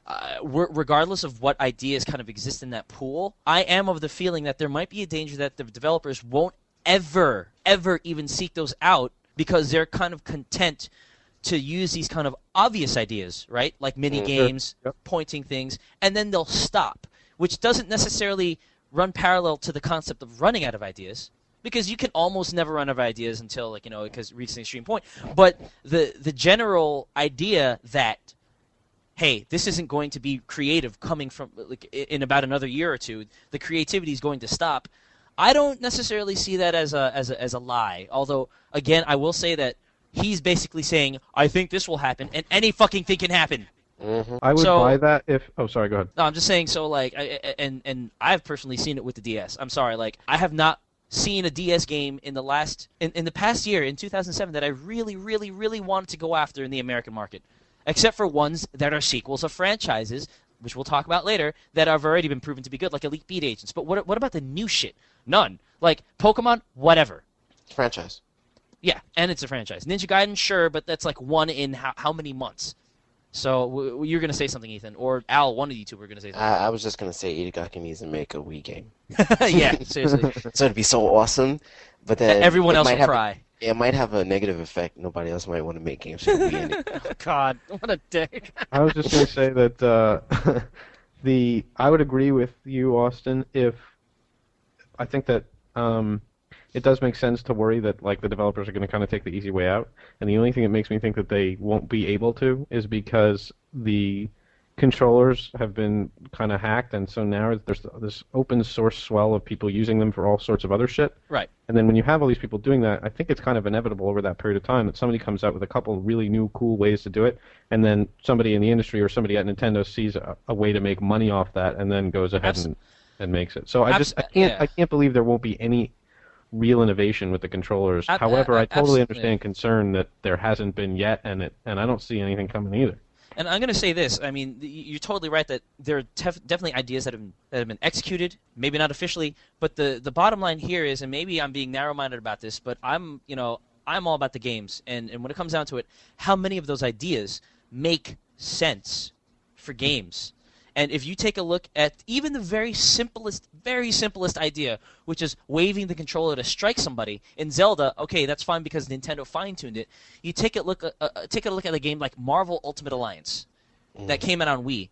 uh, re- regardless of what ideas kind of exist in that pool, I am of the feeling that there might be a danger that the developers won't ever, ever even seek those out because they're kind of content to use these kind of obvious ideas, right? Like mini games, Yep. pointing things, and then they'll stop, which doesn't necessarily run parallel to the concept of running out of ideas, because you can almost never run out of ideas until, like, you know, because it reaches an extreme point. But the the general idea that, hey, this isn't going to be creative coming from, like, in about another year or two, the creativity is going to stop. I don't necessarily see that as a as a as a lie. Although, again, I will say that he's basically saying, I think this will happen, and any fucking thing can happen. Mm-hmm. I would So- buy that if. Oh, sorry. Go ahead. No, I'm just saying, so, like, I, I- and and I've personally seen it with the D S. I'm sorry, like, I have not seen a D S game in the last, in, in the past year, in two thousand seven, that I really, really, really wanted to go after in the American market. Except for ones that are sequels of franchises, which we'll talk about later, that have already been proven to be good, like Elite Beat Agents. But what what about the new shit? None. Like, Pokemon, whatever. Franchise. Yeah, and it's a franchise. Ninja Gaiden, sure, but that's like one in how, how many months? So w- w- you're going to say something, Ethan. Or Al, one of you two were going to say something. I, I was just gonna say Itagaki needs to make a Wii game, Yeah, seriously. so it'd be so awesome. But then Everyone it else might will have, cry. It might have a negative effect. Nobody else might want to make games for the Wii. in it. Oh, God, what a dick. I was just going to say that uh, the I would agree with you, Austin. If I think that um, it does make sense to worry that like the developers are going to kind of take the easy way out, and the only thing that makes me think that they won't be able to is because the controllers have been kind of hacked, and so now there's this open source swell of people using them for all sorts of other shit. Right. And then when you have all these people doing that, I think it's kind of inevitable over that period of time that somebody comes out with a couple really new, cool ways to do it, and then somebody in the industry or somebody at Nintendo sees a, a way to make money off that, and then goes ahead Abs- and, and makes it. So I Abs- just I can't yeah. I can't believe there won't be any real innovation with the controllers. Ab- However, ab- I totally abs- understand yeah. concern that there hasn't been yet, and it and I don't see anything coming either. And I'm going to say this. I mean, th- you're totally right that there are tef- definitely ideas that have, been, that have been executed, maybe not officially, but the, the bottom line here is, and maybe I'm being narrow-minded about this, but I'm, you know, I'm all about the games. And, and when it comes down to it, how many of those ideas make sense for games? And if you take a look at even the very simplest, very simplest idea, which is waving the controller to strike somebody in Zelda, okay, that's fine because Nintendo fine-tuned it. You take a look, uh, uh, take a look at a game like Marvel Ultimate Alliance that came out on Wii.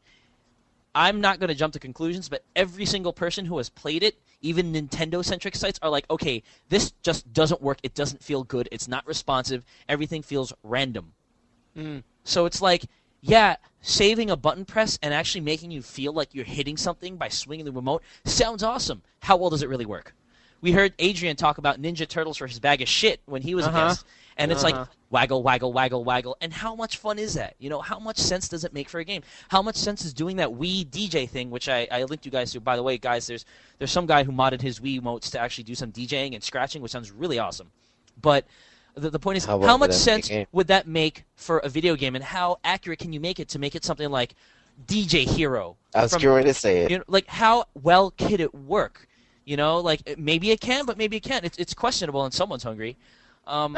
I'm not going to jump to conclusions, but every single person who has played it, even Nintendo-centric sites, are like, okay, this just doesn't work. It doesn't feel good. It's not responsive. Everything feels random. Mm. So it's like, yeah, saving a button press and actually making you feel like you're hitting something by swinging the remote sounds awesome. How well does it really work? We heard Adrian talk about Ninja Turtles for his bag of shit when he was Uh-huh. a guest, and it's Uh-huh. like waggle, waggle, waggle, waggle. And how much fun is that? You know, how much sense does it make for a game? How much sense is doing that Wii D J thing, which I, I linked you guys to. By the way, guys, there's there's some guy who modded his Wii emotes to actually do some DJing and scratching, which sounds really awesome. But the, the point is, How how, well would much that make sense a game? would that make for a video game, and how accurate can you make it to make it something like D J Hero? I was from- going to say it. You know, like, how well could it work? You know, like, it- maybe it can, but maybe it can't. It's it's questionable, and someone's hungry. Um,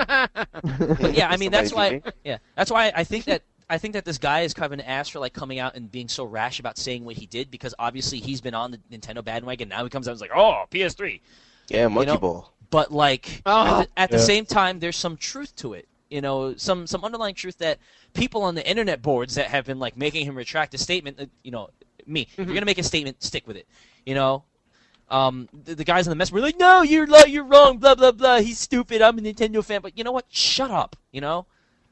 but yeah, I mean, that's why. Somebody's Yeah, that's why I think that I think that this guy is kind of an ass for like coming out and being so rash about saying what he did, because obviously he's been on the Nintendo bandwagon. Now he comes out and is like, oh, P S three. Yeah, Monkey know, Ball. But like Oh. at, the, at the Yeah. same time, there's some truth to it. You know, some some underlying truth that people on the internet boards that have been like making him retract a statement. uh, You know, me. If you're gonna make a statement, stick with it. You know, um, the, the guys in the mess were like, no, you're li- you're wrong. Blah blah blah. He's stupid. I'm a Nintendo fan. But you know what? Shut up. You know.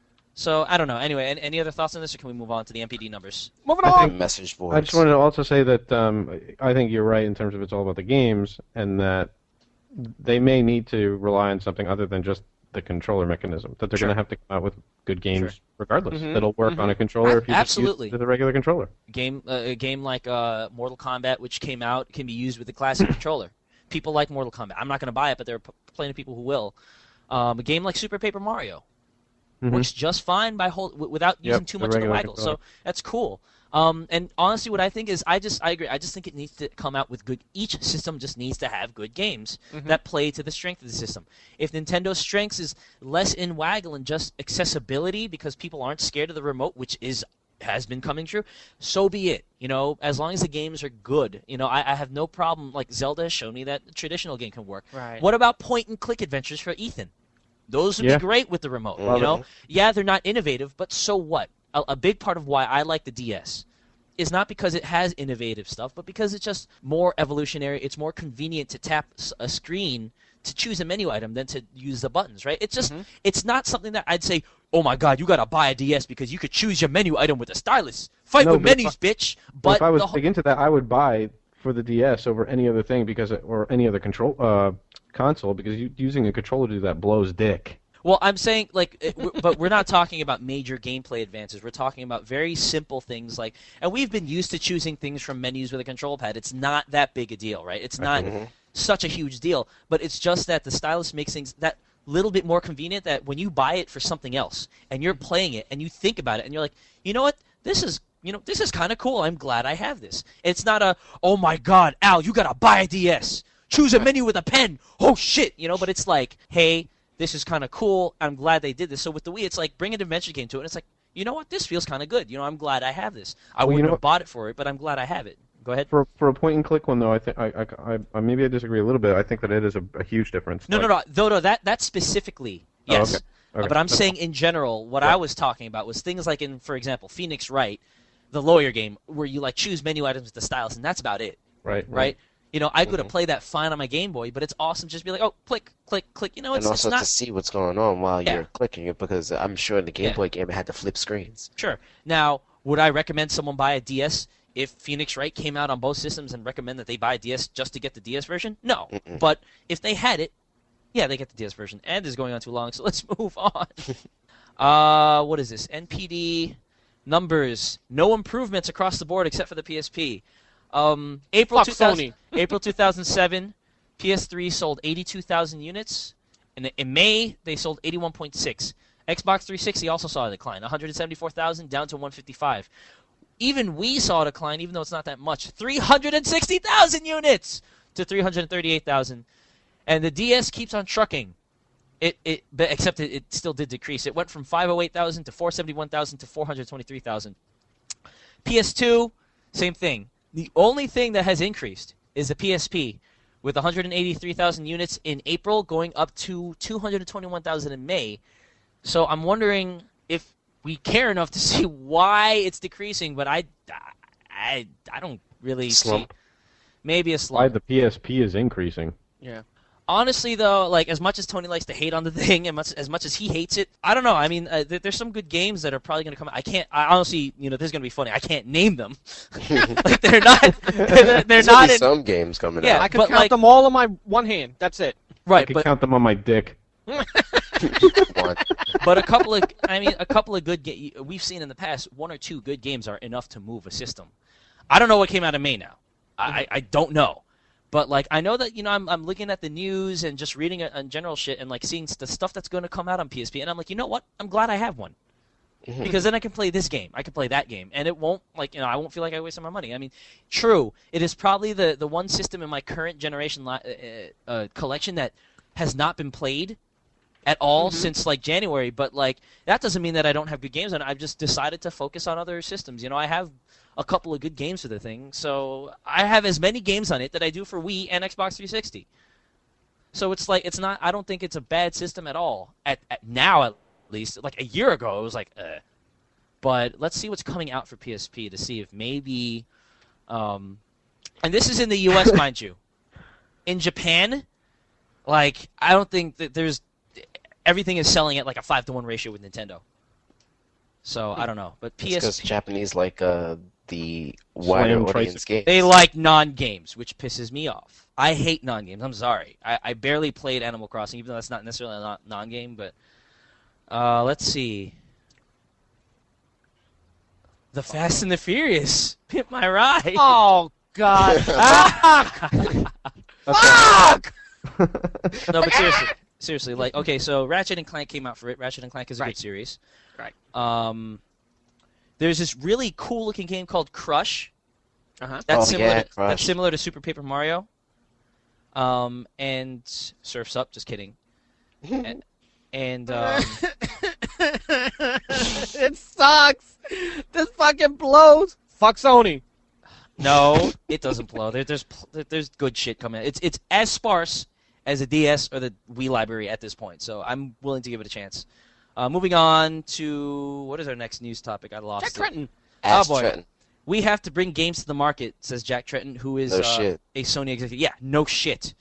So I don't know. Anyway, any, any other thoughts on this, or can we move on to the M P D numbers? Moving I on. think- Message boards. I just wanted to also say that um, I think you're right in terms of it's all about the games, and that they may need to rely on something other than just the controller mechanism. That they're Sure. going to have to come out with good games Sure. regardless. Mhm, That'll work mhm. on a controller A- if you just absolutely. use it with a regular controller. Game uh, a game like uh, Mortal Kombat, which came out, can be used with the classic controller. People like Mortal Kombat. I'm not going to buy it, but there are p- plenty of people who will. Um, a game like Super Paper Mario Mhm. works just fine by hold, w- without Yep, using too the much of the regular waggle. controller. So that's cool. Um, and honestly, what I think is, I just I agree. I just think it needs to come out with good. Each system just needs to have good games Mhm. that play to the strength of the system. If Nintendo's strengths is less in waggle and just accessibility because people aren't scared of the remote, which is has been coming true, so be it. You know, as long as the games are good, you know, I, I have no problem. Like Zelda has shown me that the traditional game can work. Right. What about point and click adventures for Ethan? Those would Yeah. be great with the remote. Love You know, it. yeah, they're not innovative, but so what? A, a big part of why I like the D S is not because it has innovative stuff, but because it's just more evolutionary. It's more convenient to tap s- a screen to choose a menu item than to use the buttons, right? It's just, it's not something that I'd say, oh my god, you gotta buy a D S because you could choose your menu item with a stylus. Fight No, with but if menus, bitch. But But if I was the whole- big into that, I would buy for the D S over any other thing because, it, or any other control uh, console because you, using a controller to do that blows dick. Well, I'm saying, like, it, we're- but we're not talking about major gameplay advances. We're talking about very simple things like, and we've been used to choosing things from menus with a control pad. It's not that big a deal, right? It's not such a huge deal, but it's just that the stylus makes things that little bit more convenient that when you buy it for something else and you're playing it and you think about it and you're like, you know what, this is, you know, this is kind of cool. I'm glad I have this. It's not a, oh my god, Al, you gotta buy a D S. Choose a menu with a pen. Oh shit, you know, but it's like, hey, this is kind of cool. I'm glad they did this. So with the Wii, it's like bring an adventure game to it. And it's like, you know what? This feels kind of good. You know, I'm glad I have this. I Well, you wouldn't know have what- bought it for it, but I'm glad I have it. Go ahead. For for a point and click one though, I think I, I, I, I maybe I disagree a little bit. I think that it is a, a huge difference. No, Like- no, no. Though, no, that that specifically, Oh, yes. okay. Okay. But I'm That's saying in general, what Yeah. I was talking about was things like in, for example, Phoenix Wright, the lawyer game, where you like choose menu items with the stylus, and that's about it, right, right? You know, I could have Mhm. played that fine on my Game Boy, but it's awesome just be like, oh, click, click, click. You know, it's and it's also not to see what's going on while Yeah. you're clicking it, because I'm sure in the Game Yeah. Boy game it had to flip screens. sure. Now, would I recommend someone buy a D S if Phoenix Wright came out on both systems and recommend that they buy a D S just to get the D S version? No. Mm-mm. But if they had it, yeah, they get the D S version. And is going on too long, so let's move on. uh, what is this? N P D numbers. No improvements across the board except for the P S P. Um, April Fuck two thousand, Sony. April two thousand seven, P S three sold eighty-two thousand units. And in May, they sold eighty-one point six. Xbox three sixty also saw a decline, one hundred seventy-four thousand down to one hundred fifty-five. Even we saw a decline, even though it's not that much, three hundred sixty thousand units to three hundred thirty-eight thousand. And the D S keeps on trucking. It it but except it, it still did decrease. It went from five hundred eight thousand to four hundred seventy-one thousand to four hundred twenty-three thousand. P S two, same thing. The only thing that has increased is the P S P, with one hundred eighty-three thousand units in April, going up to two hundred twenty-one thousand in May. So I'm wondering if we care enough to see why it's decreasing, but I, I, I don't really Slump. see. Maybe a Why slump. the P S P is increasing. Yeah. Honestly, though, like as much as Tony likes to hate on the thing, and much as much as he hates it, I don't know. I mean, uh, th- there's some good games that are probably going to come out. I can't. I honestly, you know, this is going to be funny. I can't name them. Like they're not. They're, they're There's not only in, some games coming Yeah, I out. could but, count like- them all on my one hand. That's it. I right, could but count them on my dick. One. but a couple of, I mean, a couple of good. Ga- we've seen in the past one or two good games are enough to move a system. I don't know what came out in May now. I, I, I don't know. But like I know that you know I'm I'm looking at the news and just reading it on general shit and like seeing the stuff that's going to come out on P S P and I'm like, you know what? I'm glad I have one because then I can play this game, I can play that game, and it won't like you know I won't feel like I wasted my money. I mean, true, it is probably the the one system in my current generation li- uh, uh, collection that has not been played at all Mm-hmm. since like January. But like that doesn't mean that I don't have good games on it. I've just decided to focus on other systems. You know, I have a couple of good games for the thing, so I have as many games on it that I do for Wii and Xbox three sixty. So it's like it's not. I don't think it's a bad system at all. At, at now, at least, like a year ago, it was like, uh. But let's see what's coming out for P S P to see if maybe, um, and this is in the U S, mind you. In Japan, like I don't think that there's everything is selling at like a five to one ratio with Nintendo. So I don't know, but P S Because P. Japanese like uh, the wider Slam audience games. They like non-games, which pisses me off. I hate non-games. I'm sorry. I, I barely played Animal Crossing, even though that's not necessarily a non- non-game. But uh, let's see. The Fast and the Furious. Pimp My Ride. Oh God. Ah! Fuck! No, but seriously. Seriously, like, okay, so Ratchet and Clank came out for it. Ratchet and Clank is a Right. good series. Right. Um, there's this really cool-looking game called Crush. Uh-huh. That's Oh, similar. yeah, to, Crush. That's similar to Super Paper Mario. Um, and Surf's Up. Just kidding. and and um, It sucks. This fucking blows. Fuck Sony. No, it doesn't blow. There, there's pl- there's good shit coming. It's it's as sparse as a D S or the Wii library at this point. So I'm willing to give it a chance. Uh, moving on to what is our next news topipic? I lost Jack it. Trenton. Ask boy. Trenton. We have to bring games to the market, says Jack Tretton, who is No uh, shit. a Sony executive. Yeah, no shit.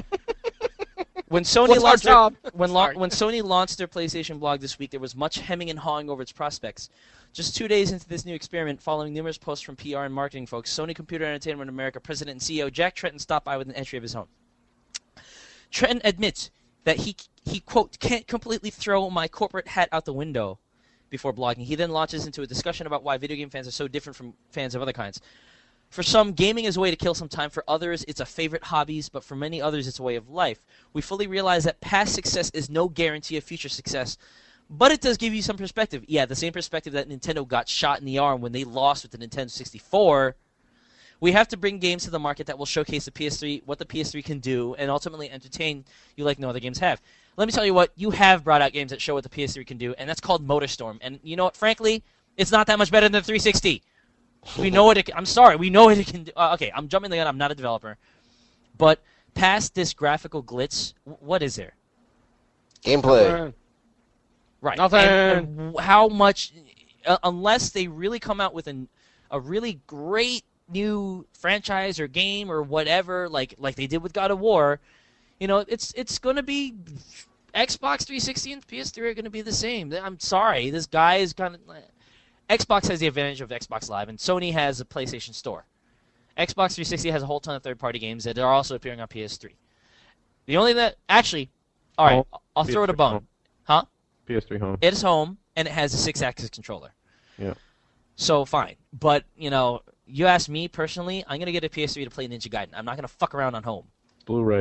When Sony What's our launched their, job? when, la- Sorry. when Sony launched their PlayStation blog this week, there was much hemming and hawing over its prospects. Just two days into this new experiment, following numerous posts from P R and marketing folks, Sony Computer Entertainment America President and C E O Jack Tretton stopped by with an entry of his own. Tretton admits that he, he quote, can't completely throw my corporate hat out the window before blogging. He then launches into a discussion about why video game fans are so different from fans of other kinds. For some, gaming is a way to kill some time. For others, it's a favorite hobbies, but for many others, it's a way of life. We fully realize that past success is no guarantee of future success, but it does give you some perspective. Yeah, the same perspective that Nintendo got shot in the arm when they lost with the Nintendo sixty-four. We have to bring games to the market that will showcase the P S three, what the P S three can do, and ultimately entertain you like no other games have. Let me tell you what, you have brought out games that show what the P S three can do, and that's called MotorStorm. And you know what, frankly, it's not that much better than the three sixty. We know what it can, I'm sorry, we know what it can do. Uh, okay, I'm jumping the gun, I'm not a developer. But past this graphical glitz, w- what is there? Gameplay. Right. Nothing. And, and how much, uh, unless they really come out with an, a really great new franchise or game or whatever, like like they did with God of War, you know, it's it's going to be Xbox three sixty and P S three are going to be the same. I'm sorry, this guy is kind of Xbox has the advantage of Xbox Live, and Sony has a PlayStation Store. Xbox three sixty has a whole ton of third-party games that are also appearing on P S three. The only that actually, all right, Oh, I'll throw it a P S three bone, home. huh? P S three home. It is home, and it has a six-axis controller. Yeah. So fine, but you know, you ask me personally, I'm gonna get a P S three to play Ninja Gaiden. I'm not gonna fuck around on home. Blu-ray.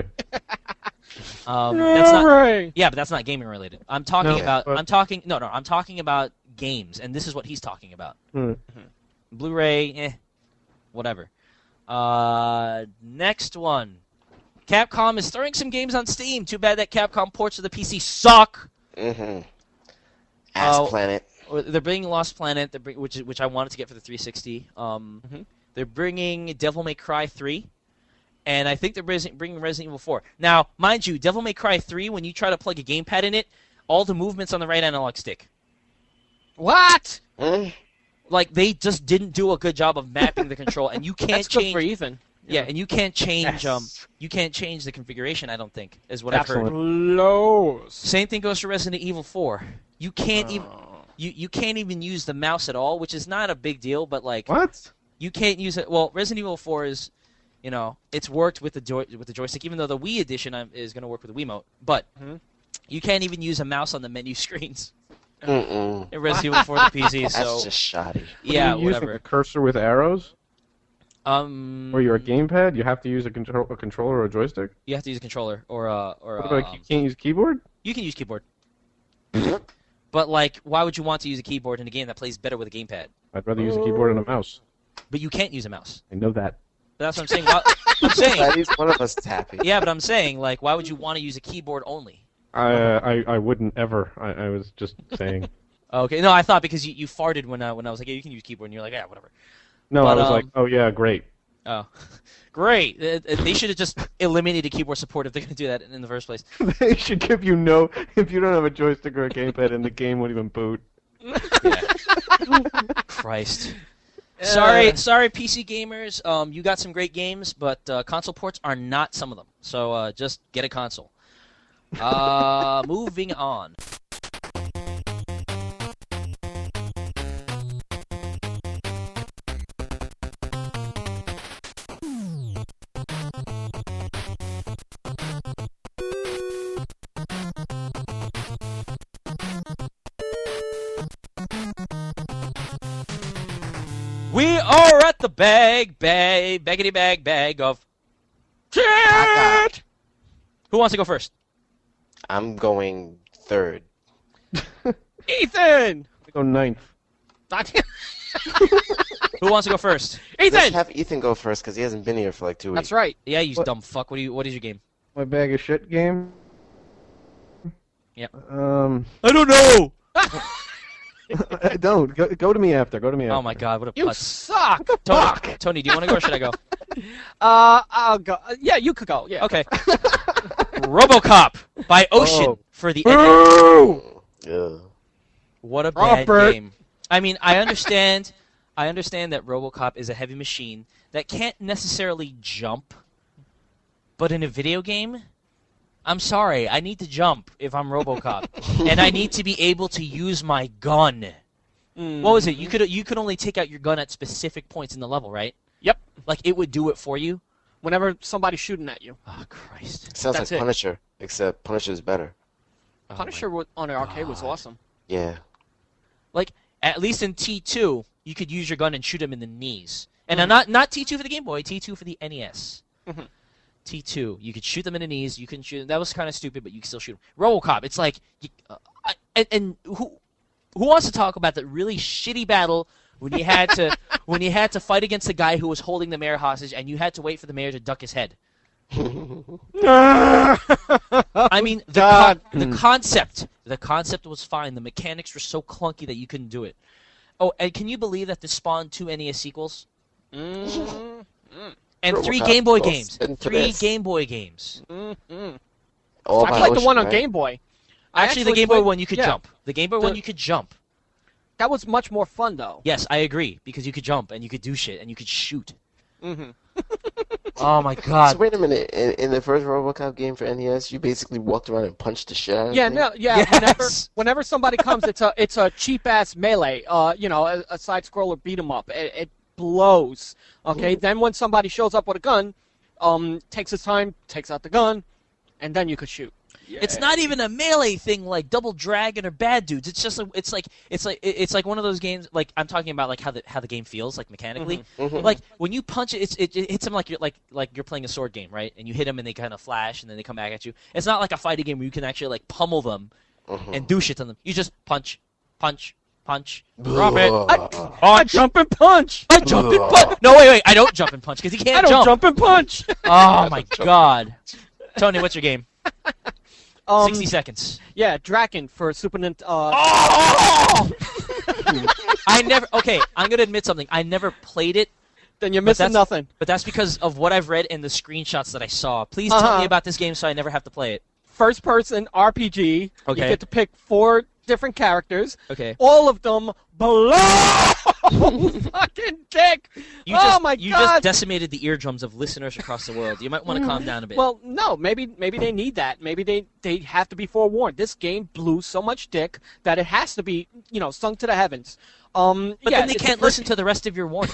Um, that's not. Hooray. Yeah, but that's not gaming related. I'm talking No, about. but- I'm talking. No, no. I'm talking about games, and this is what he's talking about. Hmm. Blu-ray, eh, whatever. Uh, next one. Capcom is throwing some games on Steam. Too bad that Capcom ports to the P C suck. Mm-hmm. Ass Oh. Planet. Or They're bringing Lost Planet, they're bring, which is- which I wanted to get for the three sixty. Um, Mhm. They're bringing Devil May Cry three, and I think they're bris- bringing Resident Evil four. Now, mind you, Devil May Cry three, when you try to plug a gamepad in it, all the movement's on the right analog stick. What? Mm. Like they just didn't do a good job of mapping the control, and you can't That's good change. for Ethan. Yeah, and you can't change. Yes. Um, you can't change the configuration. I don't think is what I've heard. Excellent. Blows. Same thing goes for Resident Evil four. You can't even Oh. you you can't even use the mouse at all, which is not a big deal, but like What? you can't use it. Well, Resident Evil four is, you know, it's worked with the joy, with the joystick, even though the Wii edition um, is going to work with the Wiimote. But Mhm. you can't even use a mouse on the menu screens Mm-mm. in Resident Evil four the P C. That's So just shoddy. yeah, Are you using whatever. a cursor with arrows? Um, Or you're a gamepad? You have to use a, control- a controller or a joystick? You have to use a controller or a or What a, about um, you can't use keyboard? you can use keyboard. But like, why would you want to use a keyboard in a game that plays better with a gamepad? I'd rather use a keyboard and a mouse. But you can't use a mouse. I know that. But that's what I'm saying. Why, I'm saying, At least one of us is happy. yeah, but I'm saying, like, why would you want to use a keyboard only? I uh, I, I wouldn't ever. I, I was just saying. Okay, no, I thought because you, you farted when uh, when I was like, yeah, you can use keyboard, and you're like, yeah, whatever. No, But, I was um, like, oh yeah, great. Oh, great. Uh, uh, They should have just eliminated keyboard support if they're going to do that in, in the first place. They should give you no. If you don't have a joystick or a gamepad, and the game won't even boot. Christ. Sorry, sorry, P C gamers. Um, you got some great games, but uh, console ports are not some of them. So uh, just get a console. Uh, moving on. We are at the bag, bag, baggity bag, bag of shit. Who wants to go first? I'm going third. Ethan! I go ninth. Who wants to go first? Let's Ethan! have Ethan go first because he hasn't been here for like two weeks. That's right. Yeah, you What? dumb fuck. What do you? What is your game? My bag of shit game. Yep. Um. I don't know. Don't go, go to me after. Go to me after. Oh my God, what a You putz. suck. Tony, Fuck. Tony, do you want to go or should I go? Uh, I'll go. Uh, yeah, you could go. Yeah. Okay. RoboCop by Ocean Oh. for the Boo! Ugh. What a bad Robert. game. I mean, I understand I understand that RoboCop is a heavy machine that can't necessarily jump, but in a video game, I'm sorry, I need to jump if I'm RoboCop, and I need to be able to use my gun. Mm. What was it? You could you could only take out your gun at specific points in the level, right? Yep. Like it would do it for you. Whenever somebody's shooting at you. Oh Christ! Sounds That's like it. Punisher, except Punisher is better. Oh, my- Punisher wa- on the arcade was God. awesome. Yeah. Like at least in T two, you could use your gun and shoot him in the knees. And Mhm. not not T two for the Game Boy, T two for the N E S. Mhm. T two, you could shoot them in the knees. You can shoot. That was kind of stupid, but you can still shoot them. RoboCop, it's like, you, uh, I, and, and who who wants to talk about that really shitty battle when you had to when you had to fight against the guy who was holding the mayor hostage, and you had to wait for the mayor to duck his head. I mean, the, God. con- the concept, the concept was fine. The mechanics were so clunky that you couldn't do it. Oh, and can you believe that this spawned two N E S sequels Mm, and three RoboCop Game Boy goes games? into Three this. Game Boy games. mm, mm. All I by like the Ocean, one on right? Game Boy. I Actually, the Game Boy played- one you could yeah, jump. The Game Boy The- one you could jump. That was much more fun, though. Yes, I agree because you could jump and you could do shit and you could shoot. hmm Oh my So God! wait a minute. In, in the first RoboCop game for N E S, you basically walked around and punched the shit out of Yeah, things? no, yeah. Yes. Whenever, whenever somebody comes, it's a it's a cheap ass melee. Uh, you know, a, a side scroller beat 'em up. It, it blows. Okay. Then when somebody shows up with a gun, um, takes his time, takes out the gun, and then you could shoot. It's not even a melee thing like Double Dragon or Bad Dudes. It's just a, it's like it's like it's like one of those games. Like I'm talking about like how the how the game feels like mechanically. Mhm. Like when you punch it, it's, it, it hits them like you're like like you're playing a sword game, right? And you hit them and they kind of flash and then they come back at you. It's not like a fighting game where you can actually like pummel them Mhm. and do shit to them. You just punch, punch, punch, drop it. Ugh. I, I jump and punch. I jump and punch. No, wait, wait. I don't jump and punch because he can't I don't jump. jump and punch. Oh my God, Tony, what's your game? Um, Sixty seconds. Yeah, Draken for Super Nintendo. Uh, Oh! I never. Okay, I'm gonna admit something. I never played it, then you're but missing that's- nothing. but that's because of what I've read and the screenshots that I saw. Please tell Uh-huh. me about this game so I never have to play it. First person R P G. Okay. You get to pick four different characters. Okay. All of them blow fucking dick. You oh just my you god. just decimated the eardrums of listeners across the world. You might want to calm down a bit. Well, no, maybe maybe they need that. Maybe they they have to be forewarned. This game blew so much dick that it has to be, you know, sung to the heavens. Um, but yeah, then they it's can't the first- listen to the rest of your warning.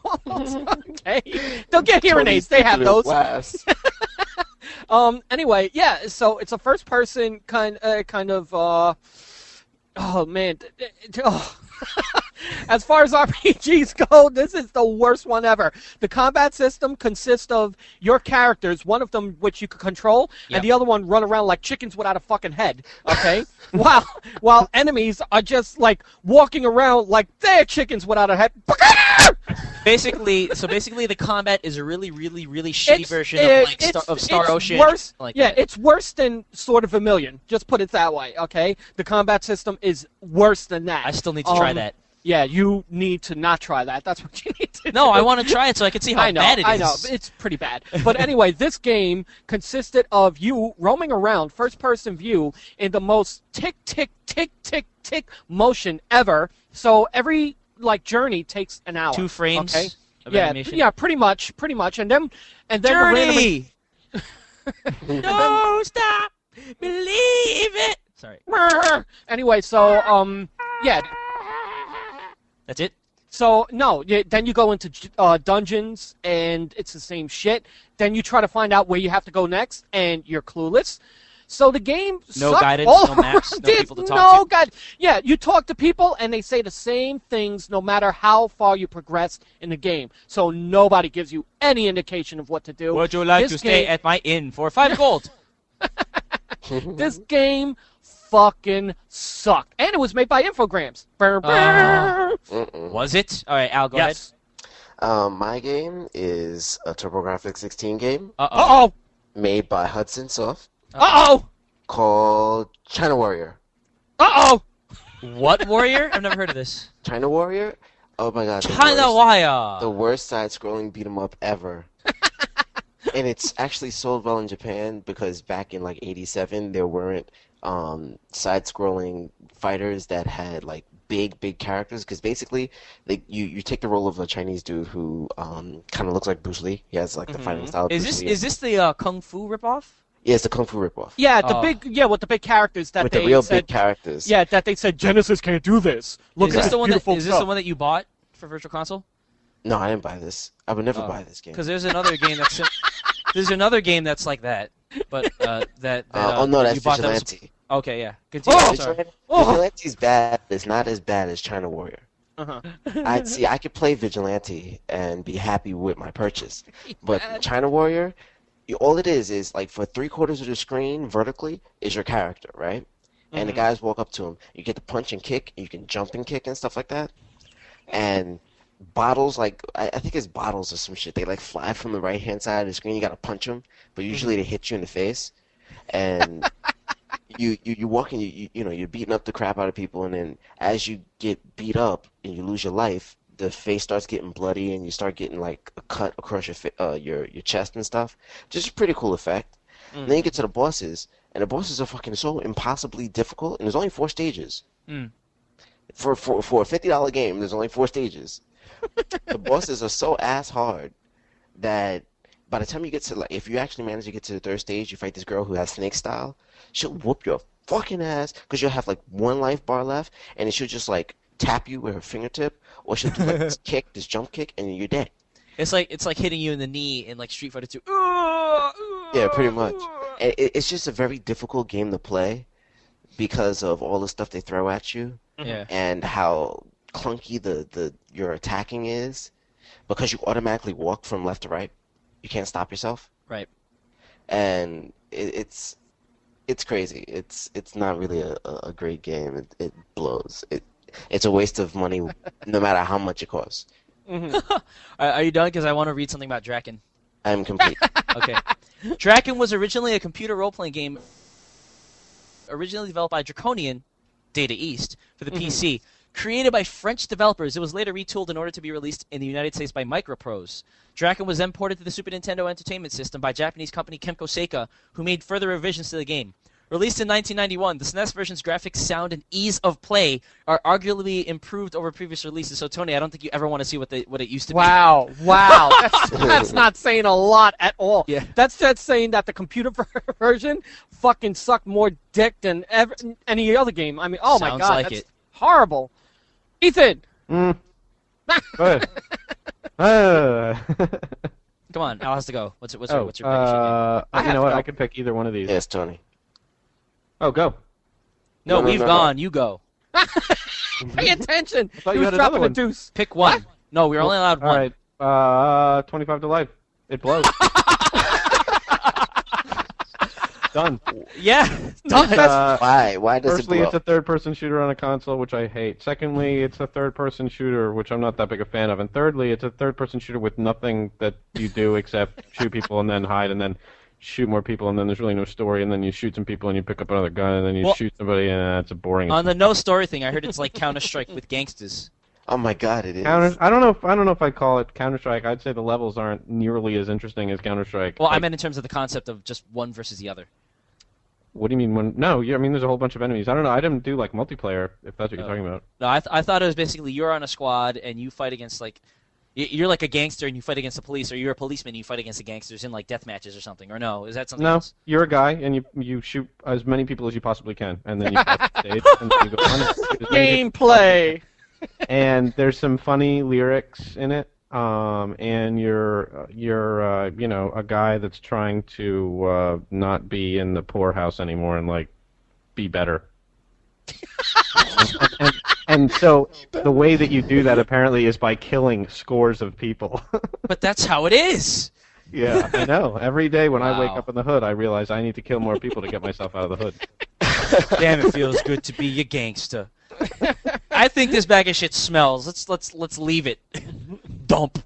okay, they'll get hearing aids. They have those. Blast. Um. Anyway, yeah. So it's a first-person kind, uh, kind of. Uh, oh man. Oh. As far as R P Gs go, this is the worst one ever. The combat system consists of your characters, one of them which you can control, Yep. and the other one run around like chickens without a fucking head. Okay, while while enemies are just like walking around like they're chickens without a head. Basically, so basically, the combat is a really, really, really shitty It's- version it- of like Star, it's- of Star it's Ocean. Worse, like yeah, that. it's worse than Sword of Vermilion. Just put it that way, okay? The combat system is worse than that. I still need to try Um, that. Yeah, you need to not try that. That's what you need to do. No, I want to try it so I can see how I know, bad it is. I know, it's pretty bad. But anyway, this game consisted of you roaming around, first-person view, in the most tick, tick, tick, tick, tick motion ever. So every like journey takes an hour. Two frames Okay. of Yeah, animation. yeah, pretty much, pretty much, and then and then the randomly- Journey. No stop, believe it. Sorry, Anyway, so um, yeah. that's it. So no, yeah, then you go into uh, dungeons and it's the same shit. Then you try to find out where you have to go next, and you're clueless. So the game No sucked guidance, all no maps, no There's people to talk no to. guide. Yeah, you talk to people and they say the same things no matter how far you progress in the game. So nobody gives you any indication of what to do. Would you like This to stay game- at my inn for five gold? This game fucking sucked, and it was made by Infogrames. Brr, brr. Mm-mm. Was it? All right, Al, go yes. Um, my game is a TurboGrafx sixteen game ahead. Uh Uh oh. made by Hudson Soft Uh oh. called China Warrior. Uh oh. What warrior? I've never heard of this. China Warrior? Oh my god. the China worst- Warrior. The worst side-scrolling beat 'em up ever. And it's actually sold well in Japan because back in like eighty-seven there weren't um, side-scrolling fighters that had like big, big characters. Because basically, like you, you take the role of a Chinese dude who um, kind of looks like Bruce Lee. He has like the fighting style. Of Is Bruce this Lee. is this the uh, Kung Fu ripoff? Yeah, it's the Kung Fu ripoff Yeah, the Oh. big yeah with the big characters that with they the real said. big characters. Yeah, that they said Genesis can't do this. Look is at this this the one that beautiful is this stuff. the one that you bought for Virtual Console? No, I didn't buy this. I would never Oh. buy this game. Because there's another game that's there's another game that's like that, but uh, that, that Uh, uh, oh no, that's you bought that was- Vigilante. Okay, yeah. Continue. Yeah, I'm sorry. Vigilante- Oh! Vigilante's bad. It's not as bad as China Warrior. Uh-huh. I see. I could play Vigilante and be happy with my purchase, but China Warrior, you, all it is is like for three quarters of the screen vertically is your character, right? And the guys walk up to him. You get to punch and kick. You can jump and kick and stuff like that. And bottles, like I, I think it's bottles or some shit. They like fly from the right hand side of the screen. You gotta punch them, but usually they hit you in the face. And you, you you walk and you, you you know you're beating up the crap out of people, and then as you get beat up and you lose your life, the face starts getting bloody, and you start getting like a cut across your fa- uh, your your chest and stuff. Just a pretty cool effect. And then you get to the bosses, and the bosses are fucking so impossibly difficult, and there's only four stages. Mm. For for for a fifty dollar game, there's only four stages. The bosses are so ass hard that by the time you get to like, if you actually manage to get to the third stage, you fight this girl who has snake style. She'll whoop your fucking ass because you'll have like one life bar left, and then she'll just like tap you with her fingertip, or she'll do like this kick, this jump kick, and you're dead. It's like it's like hitting you in the knee in like Street Fighter two. Yeah, pretty much. And it, it's just a very difficult game to play because of all the stuff they throw at you Yeah. and how clunky the, the your attacking is because you automatically walk from left to right. You can't stop yourself. Right. And it, it's it's crazy. It's it's not really a, a great game. It, it blows. It it's a waste of money no matter how much it costs. Are, are you done? Because I want to read something about Draken. I'm complete. Okay. Draken was originally a computer role-playing game originally developed by Draconian Data East for the P C. Created by French developers, it was later retooled in order to be released in the United States by Microprose. Draken was then ported to the Super Nintendo Entertainment System by Japanese company Kemco Seika, who made further revisions to the game. Released in nineteen ninety-one, the S N E S version's graphics, sound, and ease of play are arguably improved over previous releases. So, Tony, I don't think you ever want to see what, they, what it used to Wow, wow. That's, that's not saying a lot at all. Yeah. That's just saying that the computer ver- version fucking sucked more dick than ever, any other game. I mean, oh my Sounds god, like that's it. horrible. Ethan! Mm. Go ahead. Uh, be. Come on, Al has to go. What's, it, what's, your, oh, what's your prediction? uh, I you have know to what? go. I could pick either one of these. Yes, Tony. Oh, go. No, no, no, we've no, no. gone. You go. Pay attention! thought He you was had another dropping a one. deuce. Pick one. No, we're only allowed All one. right. Uh, twenty-five to life. It blows. Done. Yeah, done. Uh, Why? Why does Firstly, it blow? it's a third-person shooter on a console, which I hate. Secondly, it's a third-person shooter, which I'm not that big a fan of. And thirdly, it's a third-person shooter with nothing that you do except shoot people and then hide and then shoot more people, and then there's really no story, and then you shoot some people and you pick up another gun, and then you Well- shoot somebody, and it's a boring. On the no story thing, I heard it's like Counter Strike with gangsters. Oh my god, it is. Counter. I don't know. If, I don't know if I'd call it Counter Strike. I'd say the levels aren't nearly as interesting as Counter Strike. Well, I Like, meant in terms of the concept of just one versus the other. What do you mean? When no, yeah, I mean there's a whole bunch of enemies. I don't know. I didn't do like multiplayer. If that's what you're Oh. talking about. No, I, th- I thought it was basically you're on a squad and you fight against like y- you're like a gangster and you fight against the police, or you're a policeman and you fight against the gangsters in like death matches or something. Or no, is that something No, else? you're a guy and you you shoot as many people as you possibly can, and then you pass the stage and then you go on. and shoot as many people- Gameplay! And there's some funny lyrics in it. Um, and you're uh, you're uh, you know a guy that's trying to uh, not be in the poorhouse anymore and like be better. and, and, and so the way that you do that apparently is by killing scores of people. But that's how it is. Yeah, I know. Every day when I wake Wow. up in the hood, I realize I need to kill more people to get myself out of the hood. Damn, it feels good to be a gangster. I think this bag of shit smells. Let's let's let's leave it. Dump.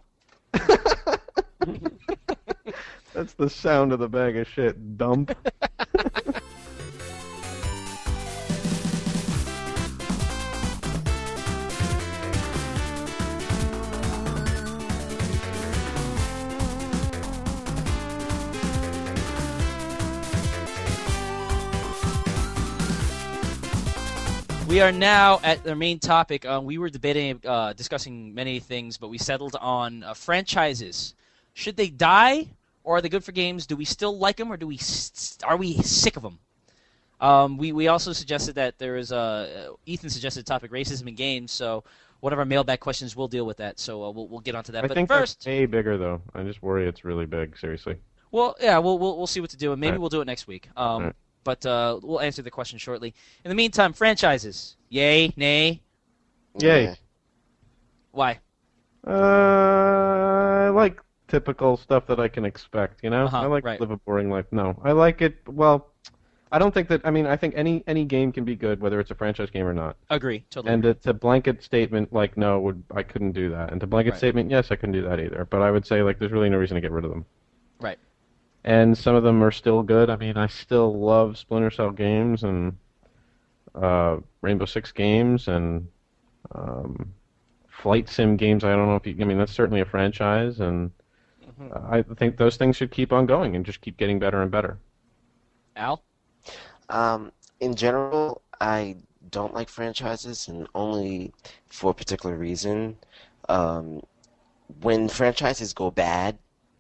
That's the sound of the bag of shit. Dump. We are now at the main topic. Uh, we were debating, uh, discussing many things, but we settled on uh, franchises. Should they die, or are they good for games? Do we still like them, or do we st- are we sick of them? Um, we we also suggested that there is a Ethan suggested topic racism in games. So one of our mailbag questions will deal with that. So uh, we'll we'll get onto that. I but think first, that's way bigger though. I just worry it's really big. Seriously. well, yeah, we'll we'll we'll see what to do, and maybe Right. we'll do it next week. Um, Right. But uh, we'll answer the question shortly. In the meantime, franchises. Yay, nay, Yay. Yeah. why? Uh, I like typical stuff that I can expect. You know, Uh-huh, I like right. to live a boring life. No, I like it. Well, I don't think that. I mean, I think any any game can be good, whether it's a franchise game or not. Agree, totally. And to, to blanket statement like no, would I couldn't do that. And to blanket Right. statement, yes, I couldn't do that either. But I would say like there's really no reason to get rid of them. Right. And some of them are still good. I mean, I still love Splinter Cell games and uh, Rainbow Six games and um, Flight Sim games. I don't know if you. I mean, that's certainly a franchise, and uh, I think those things should keep on going and just keep getting better and better. Al? Um, in general, I don't like franchises, and only for a particular reason. Um, when franchises go bad,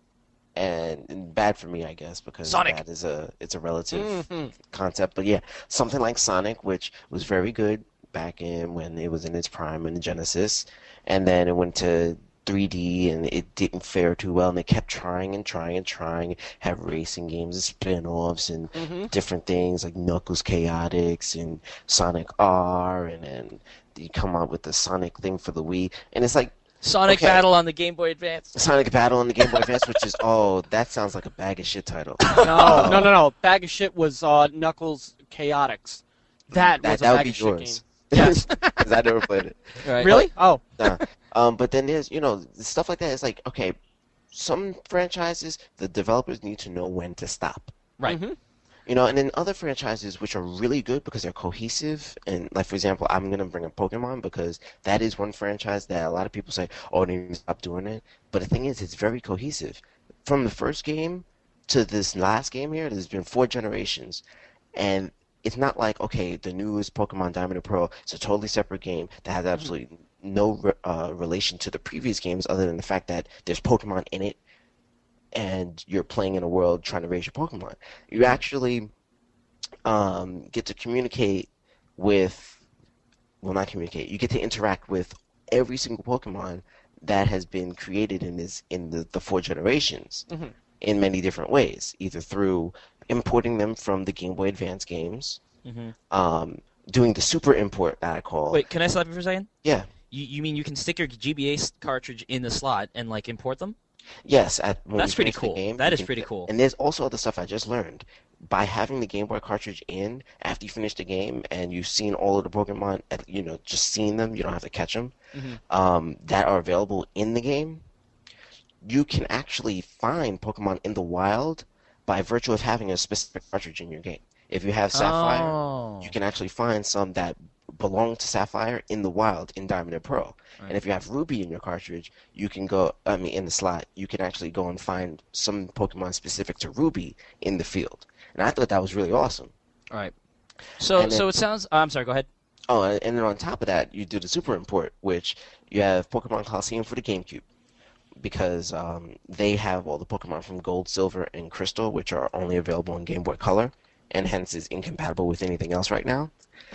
and, and bad for me, I guess, because Sonic. bad is a it's a relative Mhm. concept. But yeah, something like Sonic, which was very good back in when it was in its prime in Genesis, and then it went to three D and it didn't fare too well, and they kept trying and trying and trying, have racing games and spin-offs and Mhm. different things like Knuckles Chaotix and Sonic R, and then you come out with the Sonic thing for the Wii, and it's like Sonic Okay. Battle on the Game Boy Advance. Sonic Battle on the Game Boy Advance, which is, oh, that sounds like a bag of shit title. No, no, no, no. Bag of shit was uh, Knuckles Chaotix. That, That, was a that would bag be of shit yours. game. Yes. Because I never played it. Right. Really? Oh. Nah. Um, but then there's, you know, stuff like that. It's like, okay, some franchises, the developers need to know when to stop. Right. Mhm. You know, and then other franchises which are really good because they're cohesive, and like for example, I'm gonna bring up Pokemon because that is one franchise that a lot of people say, "Oh, they need to stop doing it." But the thing is, it's very cohesive. From the first game to this last game here, there's been four generations, and it's not like okay, the newest Pokemon Diamond and Pearl is a totally separate game that has absolutely no re- uh, relation to the previous games, other than the fact that there's Pokemon in it, and you're playing in a world trying to raise your Pokemon. You actually um, get to communicate with, well, not communicate. You get to interact with every single Pokemon that has been created in this in the, the four generations Mhm. in many different ways, either through importing them from the Game Boy Advance games, Mhm. um, doing the super import that I call. Wait, can I stop you for a second? Yeah. You, you mean you can stick your G B A s- cartridge in the slot and like import them? Yes, at, when That's we pretty finish the cool. game, That you is can- pretty cool. And there's also other stuff I just learned. By having the Game Boy cartridge in after you finish the game and you've seen all of the Pokemon, at- you know, just seeing them, you don't have to catch them, Mhm. um, that are available in the game, you can actually find Pokemon in the wild by virtue of having a specific cartridge in your game. If you have Sapphire, Oh. you can actually find some that belong to Sapphire in the wild in Diamond and Pearl. Right. And if you have Ruby in your cartridge, you can go, I mean, in the slot, you can actually go and find some Pokemon specific to Ruby in the field. And I thought that was really awesome. All right. So And then- so it sounds. Uh, I'm sorry. Go ahead. Oh, and and then on top of that, you do the Super Import, which you have Pokemon Coliseum for the GameCube. Because um, they have all the Pokemon from Gold, Silver, and Crystal, which are only available in Game Boy Color, and hence is incompatible with anything else right now.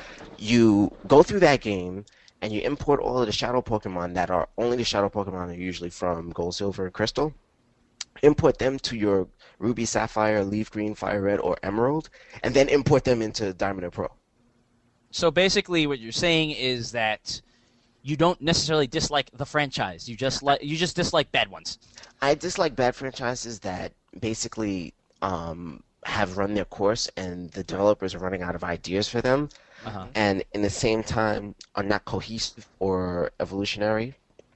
You go through that game, and you import all of the Shadow Pokemon that are only the Shadow Pokemon are usually from Gold, Silver, and Crystal. Import them to your Ruby, Sapphire, Leaf Green, Fire Red, or Emerald, and then import them into Diamond and Pearl. So basically, what you're saying is that you don't necessarily dislike the franchise. You just like you just dislike bad ones. I dislike bad franchises that basically um, have run their course and the developers are running out of ideas for them, Uh-huh. and in the same time are not cohesive or evolutionary.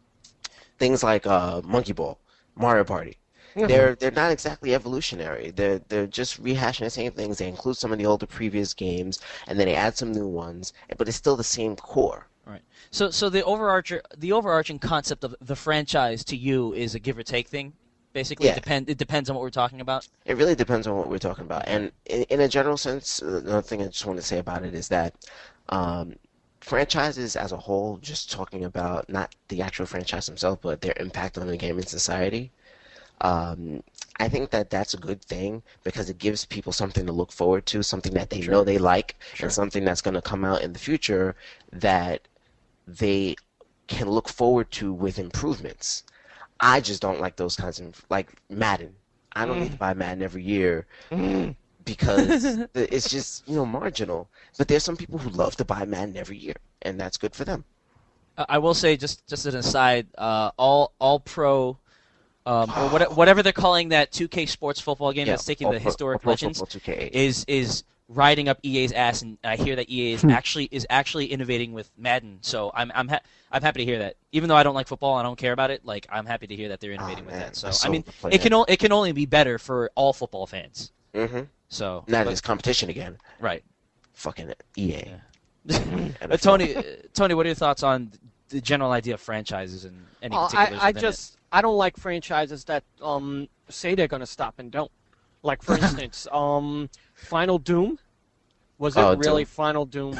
Things like uh, Monkey Ball, Mario Party. They're they're not exactly evolutionary. They're they're just rehashing the same things. They include some of the older previous games, and then they add some new ones, but it's still the same core. Right. So so the overarcher the overarching concept of the franchise to you is a give or take thing. Basically, Yeah. it depend it depends on what we're talking about. It really depends on what we're talking about. And in, in a general sense, uh, another thing I just want to say about it is that um, franchises as a whole, just talking about not the actual franchise themselves, but their impact on the gaming society. Um, I think that that's a good thing because it gives people something to look forward to, something that they Sure. know they like, Sure. and something that's going to come out in the future that they can look forward to with improvements. I just don't like those kinds of, like Madden. I don't need to buy Madden every year because the- it's just, you know, marginal. But there's some people who love to buy Madden every year, and that's good for them. Uh, I will say, just just as an aside, uh, all all pro, um, or what, whatever they're calling that two K sports football game Yeah, that's taking All the Pro- historic All Pro legends, Football two K eight. is is riding up E A's ass, and I hear that E A is actually is actually innovating with Madden. So I'm I'm ha- I'm happy to hear that. Even though I don't like football, I don't care about it. Like I'm happy to hear that they're innovating with man, that. So I I so mean, play it can that. o- it can only be better for all football fans. Mm-hmm. So Now but- there's competition again. right. Fucking E A. Uh, Tony, uh, Tony, what are your thoughts on the general idea of franchises and any Uh, particulars I, I within it? just I don't like franchises that um say they're gonna stop and don't. Like for instance, um, Final Doom. Was it Oh, really Doom. Final Doom?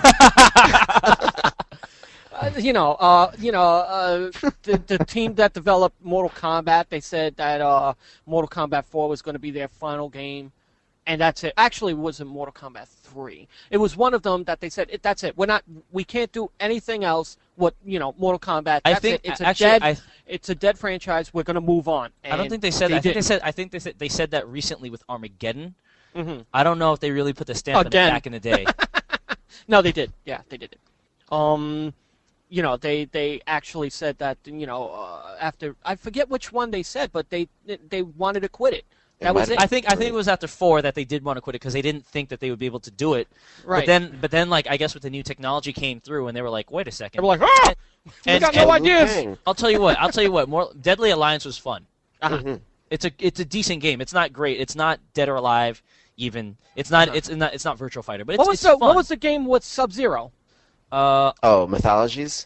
Uh, you know, uh, you know, uh, the, the team that developed Mortal Kombat, they said that uh, Mortal Kombat four was going to be their final game, and that's it. Actually, it wasn't Mortal Kombat three. It was one of them that they said, it, that's it. We're not, we can't do anything else. What, you know, Mortal Kombat, I that's think- it. It's a actually, dead, I- it's a dead franchise. We're going to move on. I don't And think they said they that. I think they didn't. said I think they said they said that recently with Armageddon. Mhm. I don't know if they really put the stamp on it Again. back in the day. No, they did. Yeah, they did it. Um, you know, they they actually said that, you know, uh, after I forget which one they said, but they they wanted to quit it. That was might it. have I think I think it was after four that they did want to quit it because they didn't think that they would be able to do it. Right. But then but then like I guess with the new technology came through and they were like, wait a second. They were like, oh, we and- got and- no ideas. Dang. I'll tell you what. I'll tell you what. More Deadly Alliance was fun. Uh-huh. Mhm. It's a it's a decent game. It's not great. It's not Dead or Alive even. It's not Uh-huh. it's not it's not Virtual Fighter, but it's, What was it's the fun. what was the game with Sub Zero? uh Oh, Mythologies?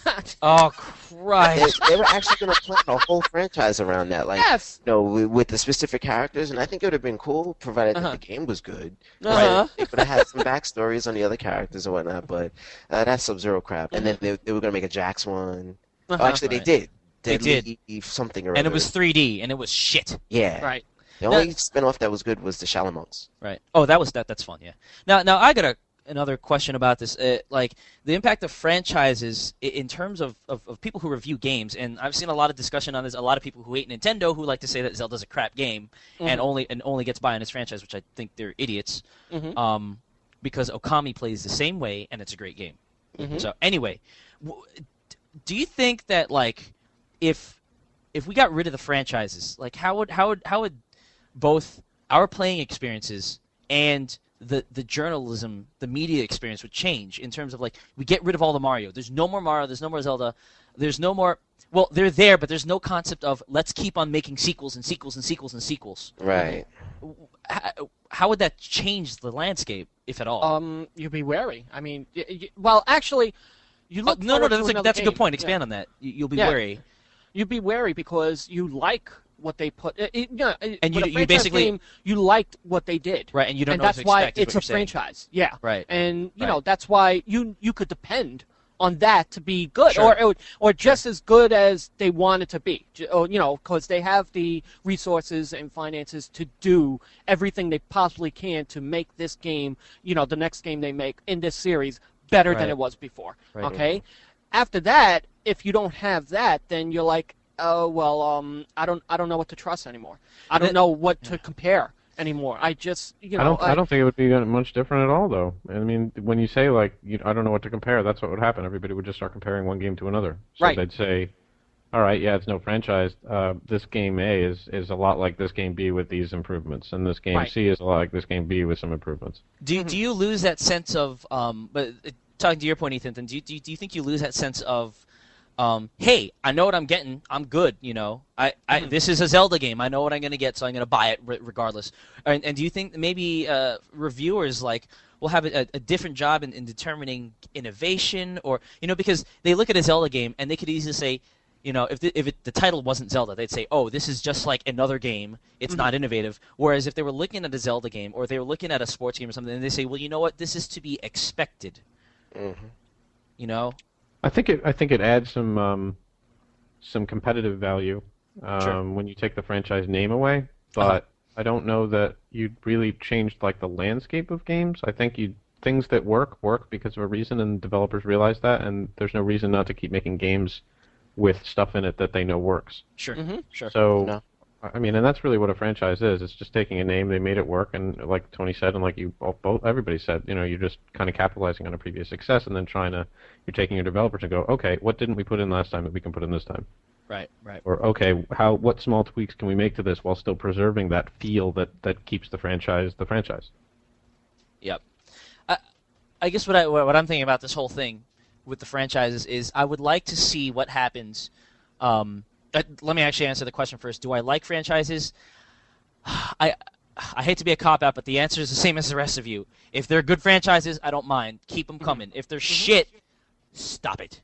oh They, Christ. they were actually going to plan a whole franchise around that. Like, Yes. you know, with, with the specific characters, and I think it would have been cool, provided Uh-huh. that the game was good. Uh-huh. Right? They could have had some backstories on the other characters and whatnot, but uh, that's Sub-Zero crap. And then they, they were going to make a Jax one. Uh-huh. Oh, actually, Right. they did. They Deadly something or And other. it was three D and it was shit. Yeah. Right. The only spin-off that was good was the Shalamotes. Right. Oh, that was that. That's fun. Yeah. Now, now I got a, another question about this. Uh, like the impact of franchises i- in terms of, of, of people who review games, and I've seen a lot of discussion on this. A lot of people who hate Nintendo who like to say that Zelda's a crap game and Mhm. only and only gets by on its franchise, which I think they're idiots. Mhm. Um, because Okami plays the same way and it's a great game. Mhm. So anyway, w- do you think that like if if we got rid of the franchises, like how would how would how would both our playing experiences and the the journalism, the media experience would change in terms of like we get rid of all the Mario. There's no more Mario. There's no more Zelda. There's no more. Well, they're there, but there's no concept of let's keep on making sequels and sequels and sequels and sequels. Right. How, how would that change the landscape, if at all? Um, you'd be wary. I mean, y- y- well, actually, you Oh, look. no, no, forward to that's a, another that's a good game. point. Yeah. Expand on that. You, you'll be Yeah. wary. You'd be wary because you like what they put. It, it, yeah, it- And with you- a you franchise basically- game, you liked what they did, Right, and you don't and know what that's to why expect, is it's what a you're saying. franchise. Yeah, Right. and you know Right. that's why you you could depend on that to be good, Sure. or or just as good as they want it to be. J- Or, you know, because they have the resources and finances to do everything they possibly can to make this game, you know, the next game they make in this series better Right. than it was before. Right. Okay. After that, if you don't have that, then you're like, oh well, um, I don't, I don't know what to trust anymore. I don't That- know what to compare anymore. I just, you know, I don't. I don't think it would be much different at all, though. I mean, when you say like, you, I don't know what to compare, that's what would happen. Everybody would just start comparing one game to another. So Right. they'd say, all right, yeah, it's no franchise. Uh, this game A is is a lot like this game B with these improvements, and this game Right. C is a lot like this game B with some improvements. Do do you lose that sense of um? But uh, talking to your point, Ethan, then do you, do you, do you think you lose that sense of um? Hey, I know what I'm getting. I'm good. You know, I, I Mhm. this is a Zelda game. I know what I'm going to get, so I'm going to buy it re- regardless. And, and do you think maybe uh, reviewers like will have a, a different job in, in determining innovation, or you know, because they look at a Zelda game and they could easily say, you know, if the, if it, the title wasn't Zelda, they'd say, oh, this is just like another game. It's Mhm. not innovative. Whereas if they were looking at a Zelda game or they were looking at a sports game or something, and they say, well, you know what, this is to be expected. hmm You know? I think it. I think it adds some um, some competitive value um, Sure. when you take the franchise name away. But Uh-huh. I don't know that you'd really changed like the landscape of games. I think you things that work work because of a reason, and developers realize that, and there's no reason not to keep making games with stuff in it that they know works. Sure. Mhm. Sure. So, No. I mean, and that's really what a franchise is. It's just taking a name, they made it work, and like Tony said, and like you both, both everybody said, you know, you're just kind of capitalizing on a previous success, and then trying to, you're taking your developers and go, okay, what didn't we put in last time that we can put in this time? Right. Right. Or okay, how what small tweaks can we make to this while still preserving that feel that, that keeps the franchise the franchise? Yep. I, I guess what I what I'm thinking about this whole thing with the franchises is I would like to see what happens. Um, uh, let me actually answer the question first. Do I like franchises? I I hate to be a cop out, but the answer is the same as the rest of you. If they're good franchises, I don't mind. Keep them coming. If they're shit, stop it.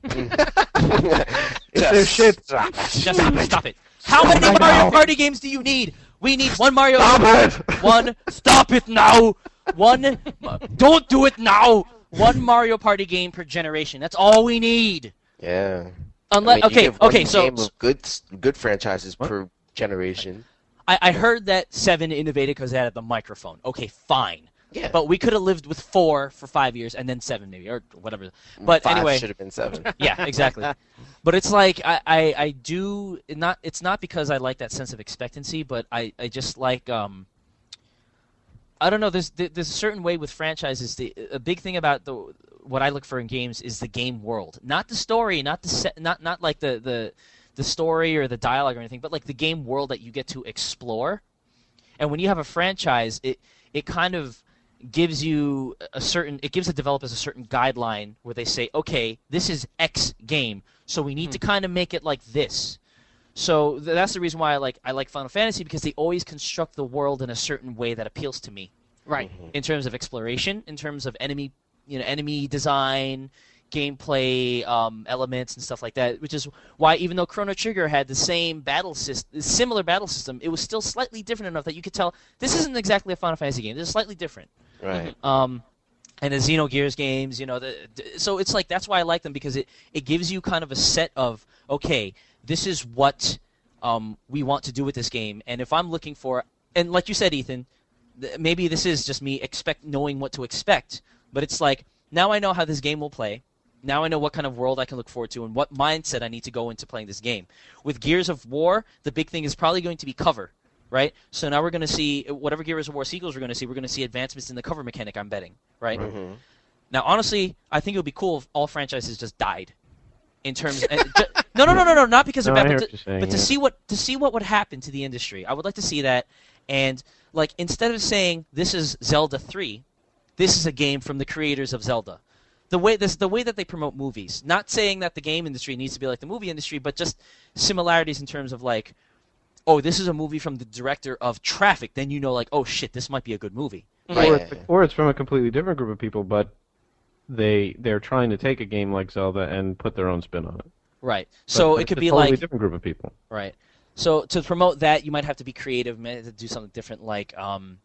If they're shit, stop Just stop it. How many Mario Party games do you need? We need one Mario. One. Stop it now. One. Don't do it now. One Mario Party game per generation. That's all we need. Yeah. Unless I mean, you okay, get one okay. So, game of good good franchises per generation. I, I heard that Seven innovated because they had the microphone. Okay, fine. Yeah. But we could have lived with four for five years and then seven maybe or whatever. But Five anyway, should have been seven. yeah, exactly. But it's like I, I, I do not. It's not because I like that sense of expectancy, but I, I just like um. I don't know. There's there's a certain way with franchises. The a big thing about the what I look for in games is the game world, not the story, not the set, not not like the the the story or the dialogue or anything, but like the game world that you get to explore. And when you have a franchise, it it kind of gives you a certain it gives the developers a certain guideline where they say, okay, this is X game, so we need to kind of make it like this. So th- that's the reason why I like I like Final Fantasy, because they always construct the world in a certain way that appeals to me. Right. In terms of exploration, in terms of enemy, you know, enemy design, gameplay um, elements and stuff like that. Which is why even though Chrono Trigger had the same battle system, similar battle system, it was still slightly different enough that you could tell this isn't exactly a Final Fantasy game. This is slightly different. Right. Um, and the Xenogears games, you know, the, the, so it's like that's why I like them, because it, it gives you kind of a set of, okay, this is what um, we want to do with this game, and if I'm looking for, and like you said, Ethan, th- maybe this is just me expect knowing what to expect, but it's like now I know how this game will play. Now I know what kind of world I can look forward to and what mindset I need to go into playing this game. With Gears of War, the big thing is probably going to be cover. Right, so now we're going to see whatever Gears of War sequels we're going to see. We're going to see advancements in the cover mechanic. I'm betting, right? Mhm. Now, honestly, I think it would be cool if all franchises just died. In terms, and ju- no, no, no, no, no, not because No, of I bad, hear but, what to, you're saying, but to yeah. see what to see what would happen to the industry. I would like to see that, and like instead of saying this is Zelda three, this is a game from the creators of Zelda. The way this, the way that they promote movies, not saying that the game industry needs to be like the movie industry, but just similarities in terms of like, oh, this is a movie from the director of Traffic, then you know, like, oh shit, this might be a good movie. Right. Or, it's, or it's from a completely different group of people, but they they're trying to take a game like Zelda and put their own spin on it. Right. But- So but it could it's be a totally like, different group of people. right. So to promote that, you might have to be creative, might have to do something different. Like, um,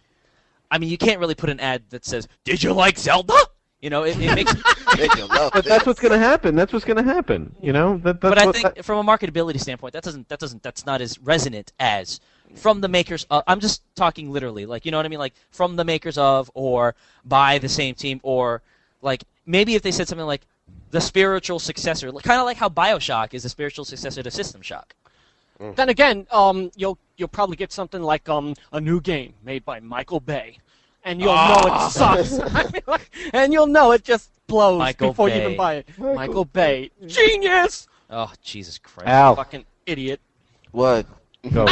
I mean, you can't really put an ad that says, "Did you like Zelda?" You know, it, it makes. Make you love But this. that's what's going to happen. That's what's going to happen. You know. That, that's but I what, think that- from a marketability standpoint, that doesn't that doesn't that's not as resonant as from the makers of, I'm just talking literally, like, you know what I mean, like from the makers of, or by the same team, or like maybe if they said something like the spiritual successor, kind of like how BioShock is the spiritual successor to System Shock. Then again, um, you'll you'll probably get something like um a new game made by Michael Bay, and you'll know it sucks. I mean, like, and you'll know it just blows Michael before you Bay. even buy it. Michael, Bay, genius, Oh, Jesus Christ. Al, fucking idiot. What? go.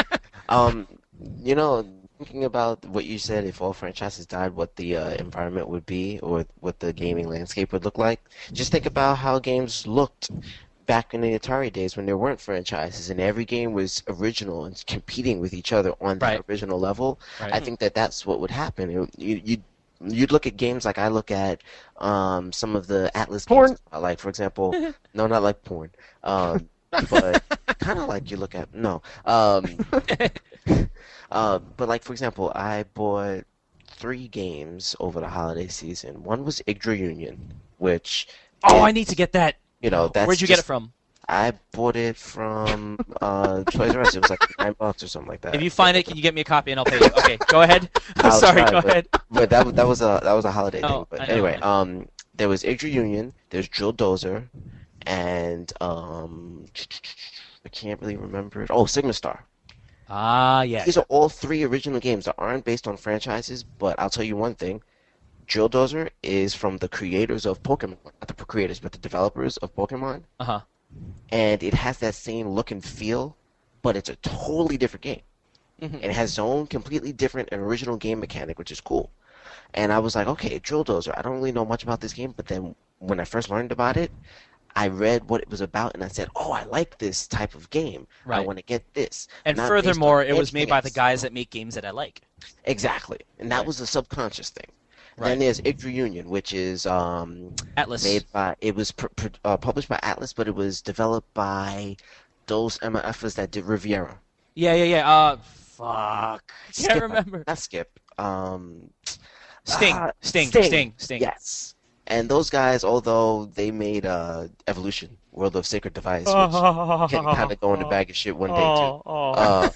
Um, you know, thinking about what you said, if all franchises died, what the uh, environment would be, or what the gaming landscape would look like. Just think about how games looked back in the Atari days when there weren't franchises and every game was original and competing with each other on that Right. original level. Right. I think that that's what would happen. It- you, you'd, you'd look at games like I look at um, some of the Atlas Porn. games. I like, for example, no, not like porn. Um, but kind of like you look at no. Um, uh, but like for example, I bought three games over the holiday season. One was Yggdra Union. which Oh, is, I need to get that. you know that's Where'd you get it just- from? I bought it from uh, Toys R Us. It was like nine bucks or something like that. If you find it, can you get me a copy and I'll pay you? Okay, go ahead. I'm I'll sorry, try, go but- ahead. But that was- that was a that was a holiday Oh, thing. But I know, anyway, I know. um, there was Age Reunion. There's Drill Dozer, and um, I can't really remember it. Oh, Sigma Star. Ah, yeah. These are all three original games that aren't based on franchises. But I'll tell you one thing: Drill Dozer is from the creators of Pokemon, not the creators, but the developers of Pokemon, Uh-huh. and it has that same look and feel, but it's a totally different game. Mhm. And it has its own completely different and original game mechanic, which is cool. And I was like, okay, Drill Dozer. I don't really know much about this game, but then when I first learned about it, I read what it was about, and I said, oh, I like this type of game. I Right. want to get this. And Not based furthermore, on it was made by the anything guys that make games that I like. else. Exactly. And that Right. was a subconscious thing. Right. Then there's Ig Reunion, which is um, Atlas. made by, it was pr- pr- uh, published by Atlas, but it was developed by those M F Ers that did Riviera. Yeah, yeah, yeah. Uh, fuck. Skip, Can't remember. Not Skip. Um, Sting. ah, Sting. Sting. Sting. Sting. Yes. And those guys, although they made uh, Evolution, World of Sacred Device, which can kind of go in the bag of shit one day too. Oh, Uh,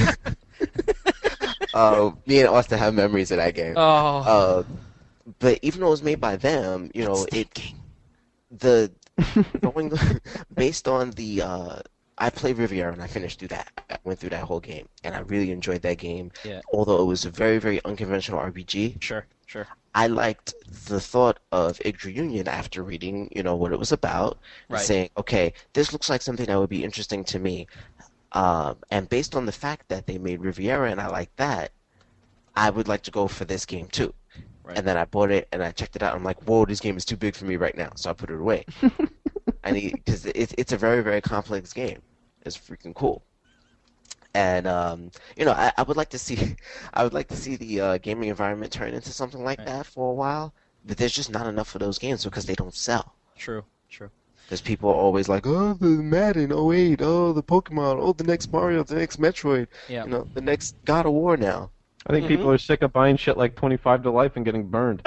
uh, me and Austin have memories of that game. oh. Uh, but even though it was made by them, you know, it the going based on the uh, I played Riviera and I finished through that. I went through that whole game and I really enjoyed that game. Yeah. Although it was a very very unconventional R P G, Sure, sure. I liked the thought of Ig Reunion after reading, you know, what it was about, and Right. saying, okay, this looks like something that would be interesting to me. Um, and based on the fact that they made Riviera and I like that, I would like to go for this game too. Right. And then I bought it and I checked it out. I'm like, whoa, this game is too big for me right now, so I put it away. I need because it, it's a very very complex game. It's freaking cool. And um, you know, I, I would like to see, I would like to see the uh, gaming environment turn into something like Right. that for a while. But there's just not enough of those games because they don't sell. True, true. Because people are always like, oh, the Madden, oh eight, oh the Pokemon, oh the next Mario, the next Metroid, Yeah. you know, the next God of War now. I think people are sick of buying shit like twenty-five to life and getting burned.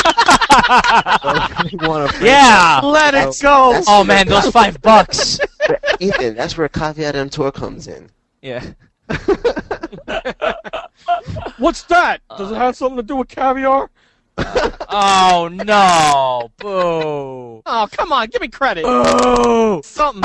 Wanna- Yeah! Let Oh, it go. that's- Oh man, those five bucks. Ethan, that's where Caveat Emptor comes in. Yeah. What's that? Does it have something to do with caviar? Oh no! Boo! Oh, come on, give me credit. Boo! Something.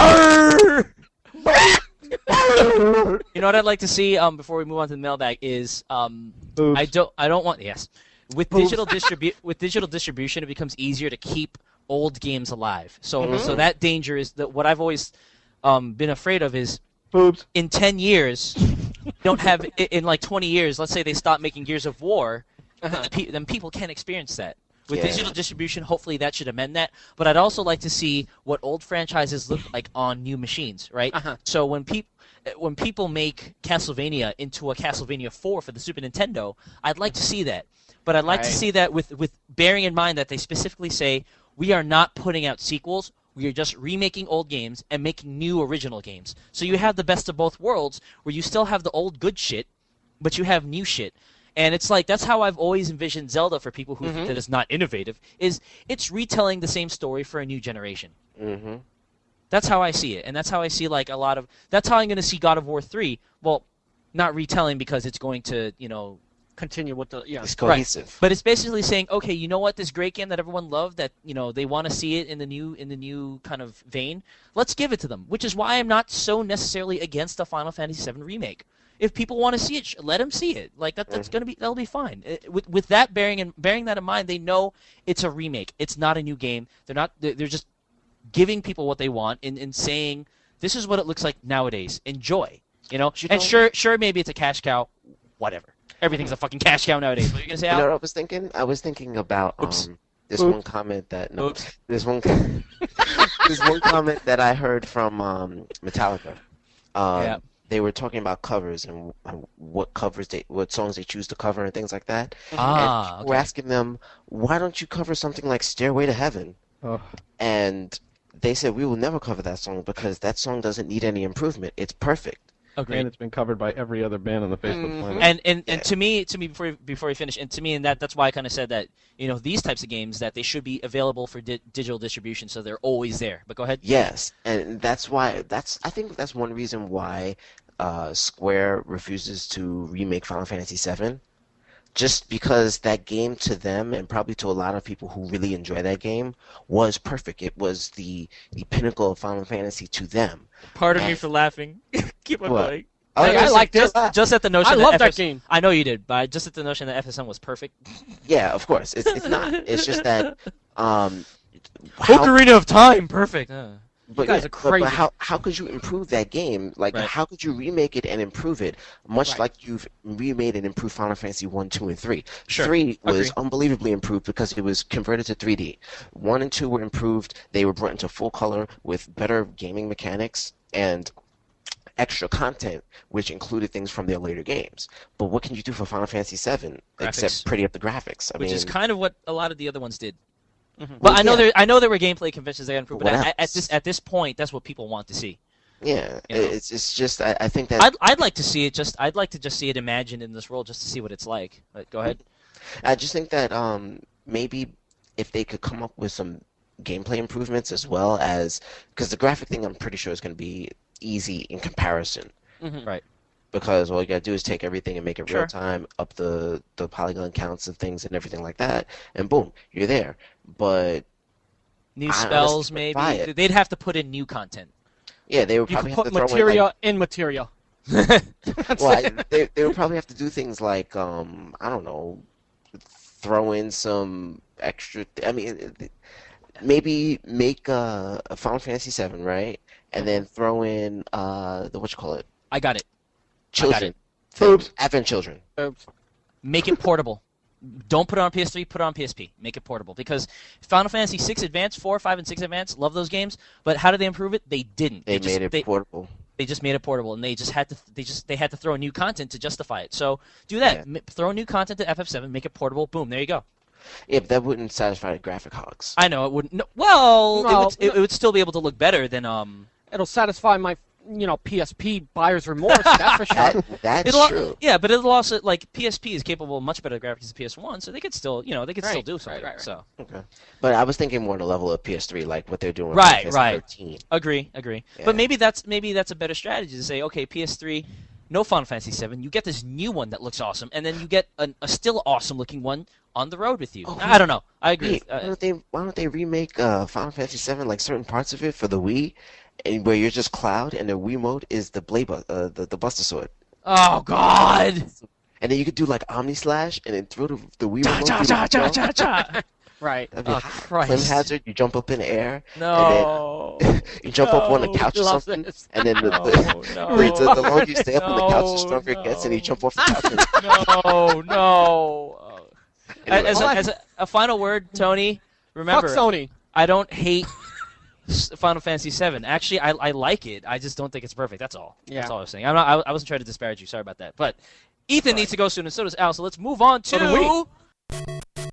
You know what I'd like to see um, before we move on to the mailbag is um, Oops. I don't I don't want yes with digital distribu- with digital distribution it becomes easier to keep old games alive. So so that danger is that what I've always um, been afraid of is Boobs. in ten years you don't have i- in like twenty years. Let's say they stop making Gears of War, then, pe- then people can't experience that. With Yeah. digital distribution, hopefully that should amend that. But I'd also like to see what old franchises look like on new machines, right? Uh-huh. So when people when people make Castlevania into a Castlevania four for the Super Nintendo, I'd like to see that. But I'd like to Right. see that with with bearing in mind that they specifically say we are not putting out sequels. We are just remaking old games and making new original games. So you have the best of both worlds, where you still have the old good shit, but you have new shit. And it's like that's how I've always envisioned Zelda for people who think that it's not innovative. Is it's retelling the same story for a new generation. Mm-hmm. That's how I see it, and that's how I see like a lot of. That's how I'm going to see God of War three. Well, not retelling because it's going to you know, Continue with the yeah. It's cohesive. but it's basically saying, okay, you know what, this great game that everyone loved, that you know they want to see it in the new in the new kind of vein. Let's give it to them. Which is why I'm not so necessarily against a Final Fantasy seven remake. If people want to see it, sh- let them see it. Like that, that's gonna be that'll be fine. Uh, with with that bearing in bearing that in mind, they know it's a remake. It's not a new game. They're not. They're, they're just giving people what they want and, and saying this is what it looks like nowadays. Enjoy. You know. You and know- sure, sure, maybe it's a cash cow. Whatever. Everything's a fucking cash cow nowadays. What are you gonna say, You know Al? what I was thinking? I was thinking about Oops. um this Oops. one comment that no, Oops. this one this one comment that I heard from um Metallica. Um, Yeah. They were talking about covers and and what covers they, what songs they choose to cover and things like that. Ah, and we're okay. asking them, why don't you cover something like "Stairway to Heaven"? Oh. And they said we will never cover that song because that song doesn't need any improvement. It's perfect. Agreed. and it's been covered by every other band on the face of the planet. And and, and Yeah. to me, to me before before we finish, and to me, and that that's why I kind of said that you know these types of games that they should be available for di- digital distribution, so they're always there. But go ahead. Yes, and that's why that's I think that's one reason why uh, Square refuses to remake Final Fantasy seven, just because that game to them and probably to a lot of people who really enjoy that game was perfect. It was the the pinnacle of Final Fantasy to them. Pardon me And- for laughing. Keep on What? going. Oh, Hey, yeah, I so liked it. just- Just at the notion I that love that F S game. I know you did, but just at the notion that F S M was perfect. Yeah, of course. It's it's not. It's just that um, how, Ocarina of Time, perfect. Uh. but, guys yeah, are but- but crazy. how how could you improve that game? Like, Right. how could you remake it and improve it? Much Right. like you've remade and improved Final Fantasy one, two, and three. Sure. Three was Agree. unbelievably improved because it was converted to three D. One and two were improved. They were brought into full color with better gaming mechanics and extra content, which included things from their later games. But what can you do for Final Fantasy seven Graphics. except pretty up the graphics? I Which mean, is kind of what a lot of the other ones did. Mhm. But Well, I know yeah. there I know there were gameplay conventions they had improved, but What at, at else? this at this point, that's what people want to see. yeah, you know. it's it's just I, I think that I'd I'd like to see it just I'd like to just see it imagined in this world just to see what it's like. But go ahead. I just think that um, maybe if they could come up with some gameplay improvements as well as because the graphic thing I'm pretty sure is going to be easy in comparison Mhm. Right. because all you got to do is take everything and make it Sure. real time, up the the polygon counts of things and everything like that, and boom, you're there. But New I honestly spells would maybe. buy it. They'd have to put in new content. yeah, they would You probably can have put to throw materia in in materia. like, well, I, they they would probably have to do things like um I don't know, throw in some extra. I mean, it- it- maybe make uh, a Final Fantasy seven, right? And then throw in uh, the what you call it, I got it. children, it. Oops. thing, Advent Children. Oops. Make it portable. Don't put it on P S three, put it on P S P. Make it portable. Because Final Fantasy six Advance, four, five, and six Advance, love those games, but how did they improve it? They didn't. They, just, made it they, portable. they just made it portable, and they just had to they just they had to throw new content to justify it. So do that. Yeah. M- throw new content to F F seven, make it portable. Boom, there you go. Yeah, but that wouldn't satisfy the graphic hogs. I know it wouldn't. No, well, No, it, would, it, it would still be able to look better than um. It'll satisfy my, you know, P S P buyer's remorse. That's for sure. That, that's It'll, al- true. Yeah, but it'll also like P S P is capable of much better graphics than P S one, so they could still, you know, they could still Right, do right, something. right, right. So Okay. But I was thinking more on the level of P S three, like what they're doing with Right, Final Fantasy right. thirteen. agree, agree. Yeah. But maybe that's maybe that's a better strategy to say, okay, P S three, no Final Fantasy seven, you get this new one that looks awesome, and then you get an, a still awesome looking one on the road with you. Oh, I don't know. I agree. Wait, with- why uh, don't they why don't they remake uh, Final Fantasy seven, like certain parts of it for the Wii, and where you're just Cloud and the Wii mode is the blade bu- uh, the the Buster Sword, oh God! and then you could do like Omni Slash and then throw the the Wii Cha remote cha through cha the cha wall. cha cha. Right. That'd be Oh hot. Christ! Flame hazard, you jump up in the air, No. you jump up on the No. couch or Love something, this. and then the, No, the, no. the, the longer you stay up on the couch, the No, stronger it gets, and you no. jump off the couch. And, no, no. Anyway. As, a, as a, a final word, Tony, remember, Fuck Sony. I don't hate s- Final Fantasy seven. Actually, I, I like it. I just don't think it's perfect. That's all. Yeah. That's all I was saying. I'm not, I, I wasn't trying to disparage you. Sorry about that. But Ethan needs to go soon, and so does Al. So let's move on to. So do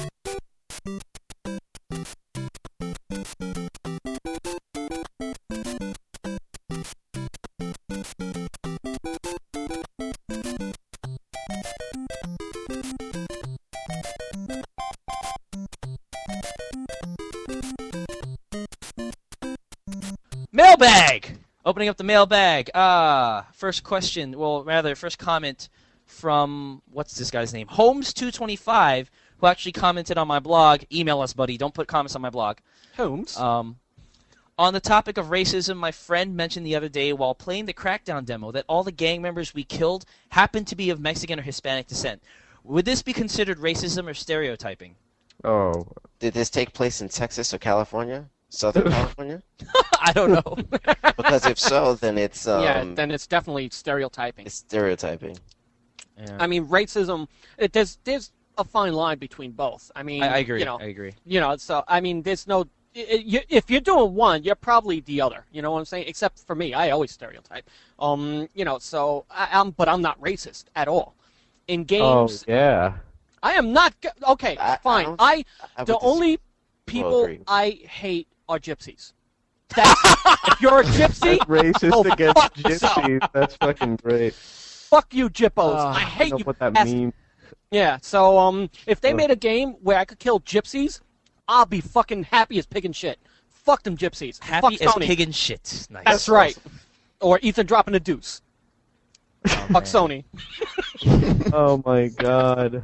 Mailbag! Opening up the mailbag. Uh, first question, well, rather, first comment from, what's this guy's name? Holmes two twenty-five, who actually commented on my blog. Email us, buddy. Don't put comments on my blog. Holmes. Um, on the topic of racism, my friend mentioned the other day while playing the Crackdown demo that all the gang members we killed happened to be of Mexican or Hispanic descent. Would this be considered racism or stereotyping? Oh, Did this take place in Texas or California? Southern California? I don't know. Because if so, then it's um, yeah, then it's definitely stereotyping. it's stereotyping. Yeah. I mean, racism. It, there's there's a fine line between both. I mean, I, I agree. You know, I agree. you know. So I mean, there's no. i- i- you- If you're doing one, you're probably the other. You know what I'm saying? Except for me, I always stereotype. Um, you know. So I, I'm, but I'm not racist at all. In oh games, yeah. I am not. g- Okay, I- I fine. don't- I, I the would dis- only people agree. I hate are gypsies. That's, if you're a gypsy, Racist oh, against fuck yourself. gypsies. That's fucking great. Fuck you, Jippos. Uh, I I hate don't know you. what that bastards. means. Yeah, so um, if they Ugh. made a game where I could kill gypsies, I'll be fucking happy as pig and shit. Fuck them gypsies. Happy Fuck as Sony. pig and shit. Nice. That's right. Or Ethan dropping a deuce. Oh, Fuck man. Sony. Oh my god.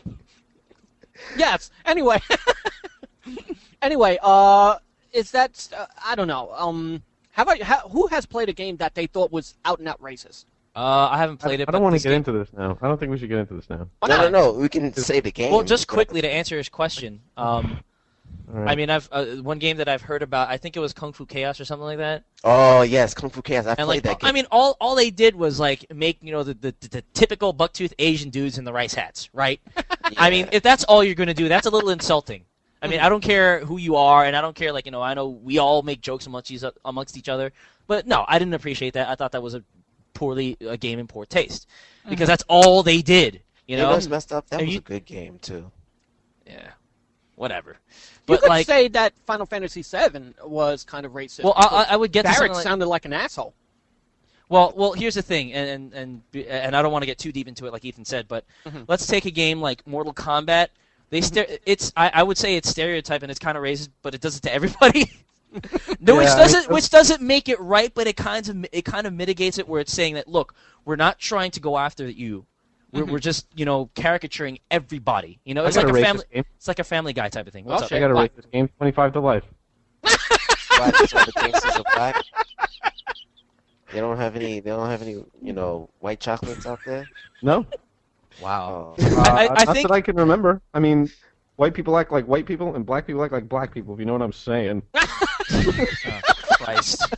Yes. Anyway. anyway, uh, is that uh, I don't know. Um, how about how, who has played a game that they thought was out and out racist? Uh, I haven't I, played it. I but don't want to this get game- into this now. I don't think we should get into this now. Why No, no, not? no. We can say the game. Well, just quickly to answer his question. Um, All right. I mean, I've uh, one game that I've heard about. I think it was Kung Fu Chaos or something like that. Oh yes, Kung Fu Chaos. I And played like, that game. I mean, all all they did was like make you know the the, the typical bucktooth Asian dudes in the rice hats, right? I mean, Yeah. if that's all you're gonna do, that's a little insulting. I mean, I don't care who you are, and I don't care like you know. I know we all make jokes amongst each, amongst each other, but no, I didn't appreciate that. I thought that was a poorly a game in poor taste because that's all they did. You You know? know what's messed up? That And was you- a good game too. Yeah. Whatever. You But could like, say that Final Fantasy seven was kind of racist. well, I, I I would get to Barrett something like, sounded like an asshole. Well, well, here's the thing, and and and, and I don't want to get too deep into it, like Ethan said, but Mhm. let's take a game like Mortal Kombat. They ster- it's I, I would say it's stereotype and it's kind of racist, but it does it to everybody. no, which Yeah, I mean, doesn't which doesn't make it right, but it kind of it kind of mitigates it where it's saying that look, we're not trying to go after you. We're, Mhm. we're just you know caricaturing everybody. You know, I it's got like a a racist family. game. It's like a Family Guy type of thing. What's Okay. I got a What? racist game. twenty-five to life. Why does all the gangsters are black? They don't have any. They don't have any. You know, white chocolates out there. No. up? Wow. Oh. Uh, I- I not think- that I can remember. I mean, white people act like white people, and black people act like black people. If you know what I'm saying. Oh, Christ.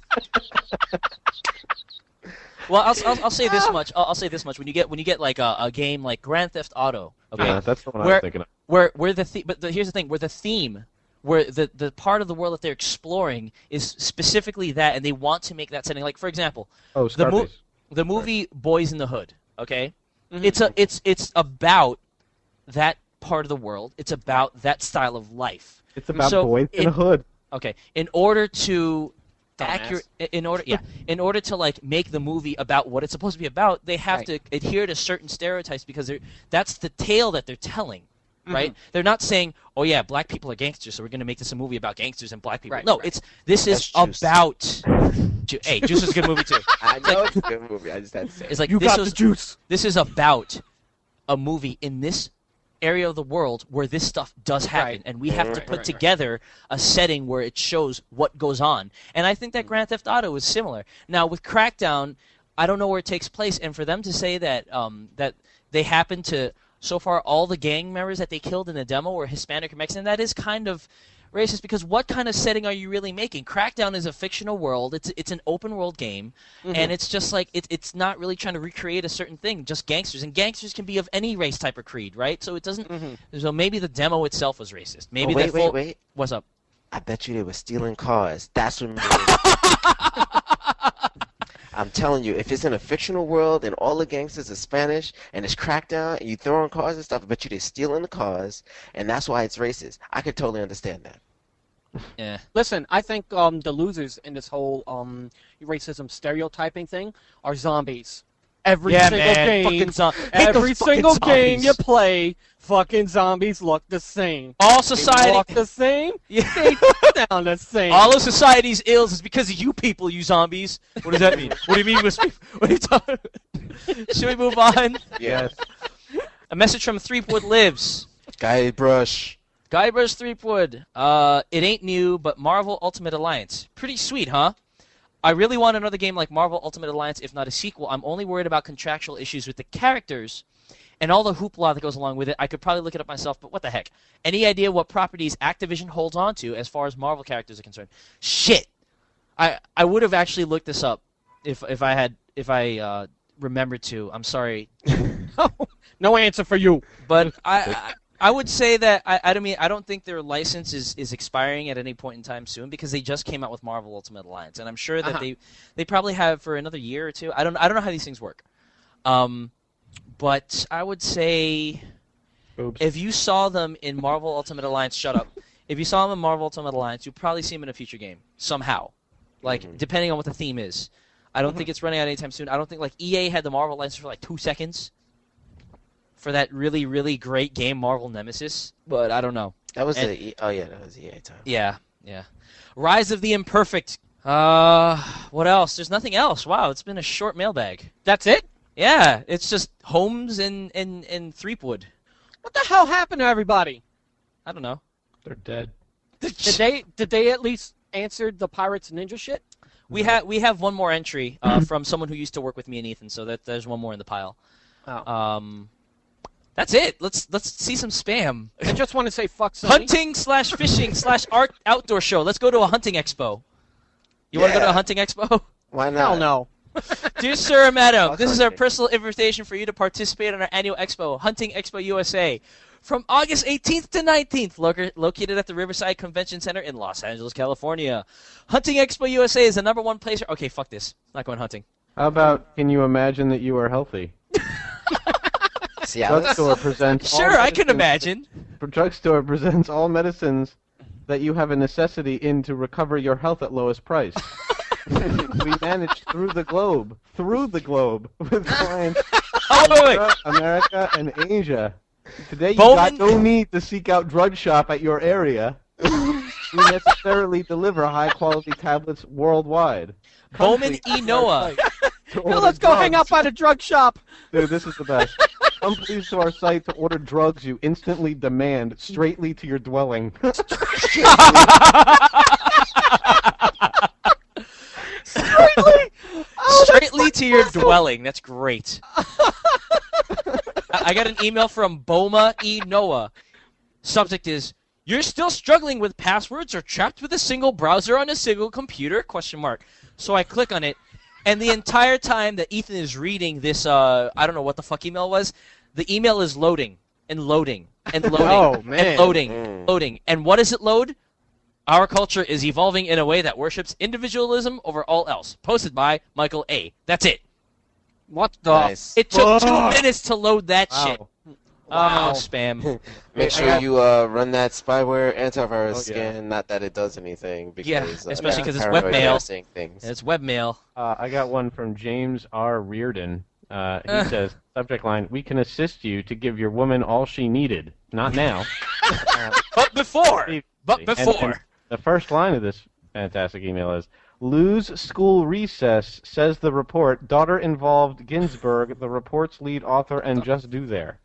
Well, I'll, I'll, I'll say this much. I'll, I'll say this much. When you get when you get like a, a game like Grand Theft Auto, okay, Yeah, that's the one I Where- was thinking of. where where the, the but the, here's the thing, where the theme, where the the part of the world that they're exploring is specifically that, and they want to make that setting. Like for example, Oh, the mo- Scarface. the movie Boys in the Hood. Okay, Mhm. it's a it's it's about that part of the world. It's about that style of life. It's about so boys in it- a hood. Okay, in order to Dumbass. accurate, in order, yeah, in order to like make the movie about what it's supposed to be about, they have Right. to adhere to certain stereotypes because they're that's the tale that they're telling, Mm-hmm. right? They're not saying, oh yeah, black people are gangsters, so we're going to make this a movie about gangsters and black people. Right, no, right. it's this is That's Juice. about. Ju- hey, Juice is a good movie too. I know it's a good movie. I just had to say. It's like You this got was the juice. this is about a movie in this area of the world where this stuff does happen, Right. and we have to Right, put right, right. together a setting where it shows what goes on. And I think that Grand Theft Auto is similar. Now with Crackdown, I don't know where it takes place, and for them to say that um, that they happen to so far all the gang members that they killed in the demo were Hispanic or Mexican, that is kind of racist because what kind of setting are you really making? Crackdown is a fictional world. It's it's an open world game, and it's just like it, it's not really trying to recreate a certain thing. Just gangsters, and gangsters can be of any race, type, or creed, right? So it doesn't. So maybe the demo itself was racist. Maybe oh, wait, the wait, full, wait. What's up? I bet you they were stealing cars. That's what. I'm telling you, if it's in a fictional world and all the gangsters are Spanish and it's Crackdown and you throw on cars and stuff, I bet you they're stealing the cars, and that's why it's racist. I could totally understand that. Yeah. Listen, I think um, the losers in this whole um, racism stereotyping thing are zombies. Every Yeah, single man. game, Fucking zo- hate every those fucking single game zombies. you play, fucking zombies look the same. All They society. walk the same. Yeah. They sound the same. All of society's ills is because of you people, you zombies. What does that mean? What do you mean? With, what are you talking? Should we move on? Yes. A message from Threepwood Lives. Guy Brush. Guybrush Threepwood. Uh, it ain't new, but Marvel Ultimate Alliance. Pretty sweet, huh? I really want another game like Marvel Ultimate Alliance, if not a sequel. I'm only worried about contractual issues with the characters and all the hoopla that goes along with it. I could probably look it up myself, but what the heck? Any idea what properties Activision holds on to as far as Marvel characters are concerned? Shit. I I would have actually looked this up if if I had if I uh, remembered to. I'm sorry. No answer for you. But I, I I would say that I I don't mean I don't think their license is, is expiring at any point in time soon because they just came out with Marvel Ultimate Alliance, and I'm sure that Uh-huh. they they probably have for another year or two. I don't I don't know how these things work. Um, but I would say Oops. if you saw them in Marvel Ultimate Alliance, shut up. If you saw them in Marvel Ultimate Alliance, you'll probably see them in a future game somehow. Like, Mhm. depending on what the theme is. I don't Mhm. think it's running out anytime soon. I don't think, like, E A had the Marvel license for, like, two seconds for that really, really great game, Marvel Nemesis. But I don't know. That was And- the E- oh yeah, that was E A time. Yeah, yeah. Rise of the Imperfect. Uh, what else? There's nothing else. Wow, it's been a short mailbag. That's it? Yeah, it's just Holmes and, and, and Threepwood. What the hell happened to everybody? I don't know. They're dead. Did they did they at least answer the Pirates Ninja shit? We have we have one more entry uh, from someone who used to work with me and Ethan, so that there's one more in the pile. Oh. Um, that's it. Let's let's see some spam. I just want to say fuck Sony. Hunting slash fishing slash art outdoor show. Let's go to a hunting expo. You want to go to a Yeah. hunting expo? Why not? Hell no. Dear Sir and Madam, Fuck this is our hunting. personal invitation for you to participate in our annual expo, Hunting Expo U S A, from August eighteenth to nineteenth, loca- located at the Riverside Convention Center in Los Angeles, California. Hunting Expo U S A is the number one place. Okay, fuck this. Not going hunting. How about, can you imagine that you are healthy? See, I was, Drugstore presents all Sure, I can medicines- imagine. Drugstore presents all medicines that you have a necessity in to recover your health at lowest price. We manage through the globe, through the globe, with clients Oh, wait, wait. Africa, America, and Asia. Today you Bowman- got no need to seek out drug shop at your area. We necessarily deliver high-quality tablets worldwide. Bowman Please E. visit Noah. our site to Yo, order let's go hang out drugs. by the drug shop. Dude, this is the best. Come please to our site to order drugs you instantly demand straightly to your dwelling. Straightly to your dwelling. That's great. I I got an email from Boma E. Noah. Subject is, you're still struggling with passwords or trapped with a single browser on a single computer? Question mark. So I click on it, and the entire time that Ethan is reading this, uh, I don't know what the fuck email was, the email is loading and loading and loading Oh, man. and loading, Mm. loading. And what does it load? Our culture is evolving in a way that worships individualism over all else. Posted by Michael A. That's it. What the? Nice. It took two Fuck. minutes to load that shit. Wow. Oh, spam. Make I sure got- you uh, run that spyware antivirus Oh, yeah. scan. Not that it does anything. Because, Yeah, uh, especially 'cause it's paranoid webmail. about saying Things. It's webmail. Uh, I got one from James R. Reardon. Uh, he Uh. says, subject line, we can assist you to give your woman all she needed. Not now. Uh, But before. But And- before. and the first line of this fantastic email is, lose school recess, says the report. Daughter involved Ginsburg, the report's lead author, and just do there.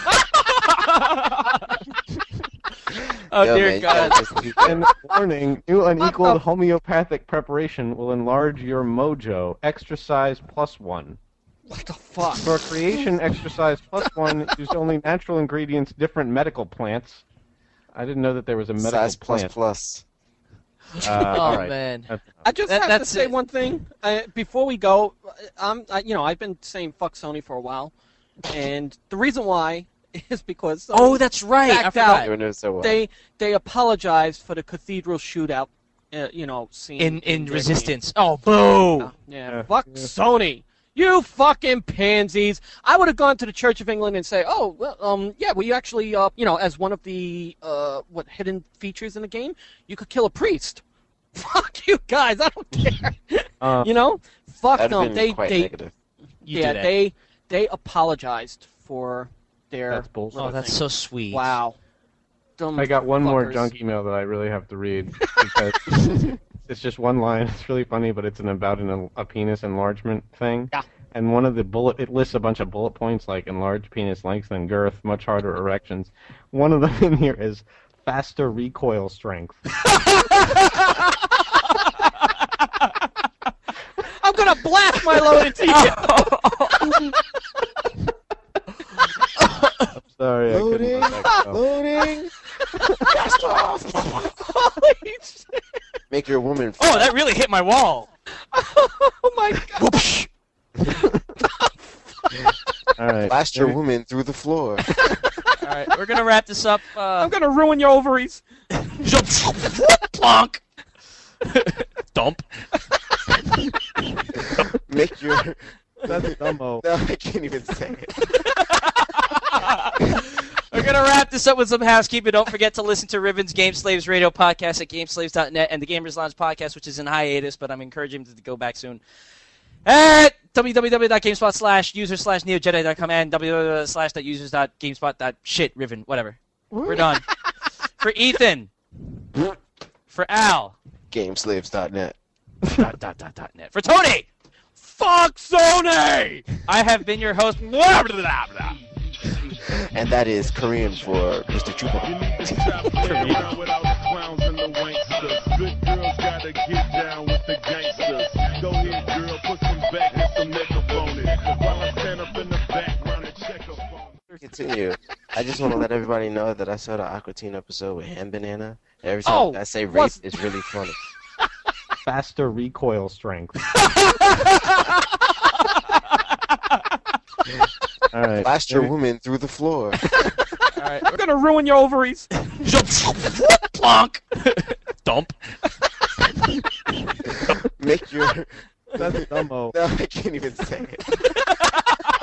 Oh, Yo, dear man, you God. gotta just keep it. And warning, new unequaled homeopathic preparation will enlarge your mojo. Exercise plus one. What the fuck? For creation, exercise plus one, use only natural ingredients, different medical plants. I didn't know that there was a medical Size plus plant. plus. Uh, Oh, all right. man. That's- I just That- have to that's say it. one thing uh, before we go. I'm, I, you know, I've been saying fuck Sony for a while, and the reason why is because Sony Oh, that's right. I backed forgot. out. You know so well. they they apologized for the cathedral shootout. Uh, you know, scene In in their resistance. Oh, boo. game. Yeah, Yeah. fuck Yeah. Sony. You fucking pansies! I would have gone to the Church of England and say, "Oh, well, um, yeah, well, you actually, uh, you know, as one of the uh, what hidden features in the game, you could kill a priest." Fuck you guys! I don't care. Uh, you know, fuck That'd have them. been They quite they negative. You yeah do that. they they apologized for their. That's bullshit. Oh, that's so sweet. Wow. Dumb I got one more fuckers. junk email that I really have to read because it's just one line. It's really funny, but it's an about an, a penis enlargement thing. Yeah. And one of the bullet, it lists a bunch of bullet points like enlarged penis length and girth, much harder erections. One of them in here is faster recoil strength. I'm gonna blast my load into you. I'm sorry, I couldn't let that go. Loading. Holy shit. Make your woman. Oh, that really hit my wall. Oh my god. Whoopsh. All right. Blast your Maybe- woman through the floor. All right, we're gonna wrap this up. Uh, I'm gonna ruin your ovaries. plonk. Dump. Make your. That's dumbo. No, I can't even say it. We're going to wrap this up with some housekeeping. Don't forget to listen to Riven's Game Slaves Radio podcast at gameslaves dot net and the Gamers Lounge podcast, which is in hiatus, but I'm encouraging him to go back soon. At www.gamespot slash user slash neojedi dot com and www slash users dot gamespot dot shit Riven, whatever. We're done. For Ethan. For Al. Gameslaves dot net. dot, dot, dot, dot net. For Tony. Fuck Sony! I have been your host. Blah, blah, blah, blah. And that is Korean for Mister Chupa. You need to stop playing around with all the clowns and the wanksters. Good girls gotta get down with the gangsters. Go ahead, girl, put some back and some makeup on it. While I stand up in the background and check up on it. Continue. I just want to let everybody know that I saw the Aqua Teen episode with Ham Banana. Every time Oh, I say rape, what's- it's really funny. Faster recoil strength. All right. Blast your woman through the floor. All right. We're gonna ruin your ovaries. Plonk. Dump. Make your... That's dumbo. No, I can't even say it.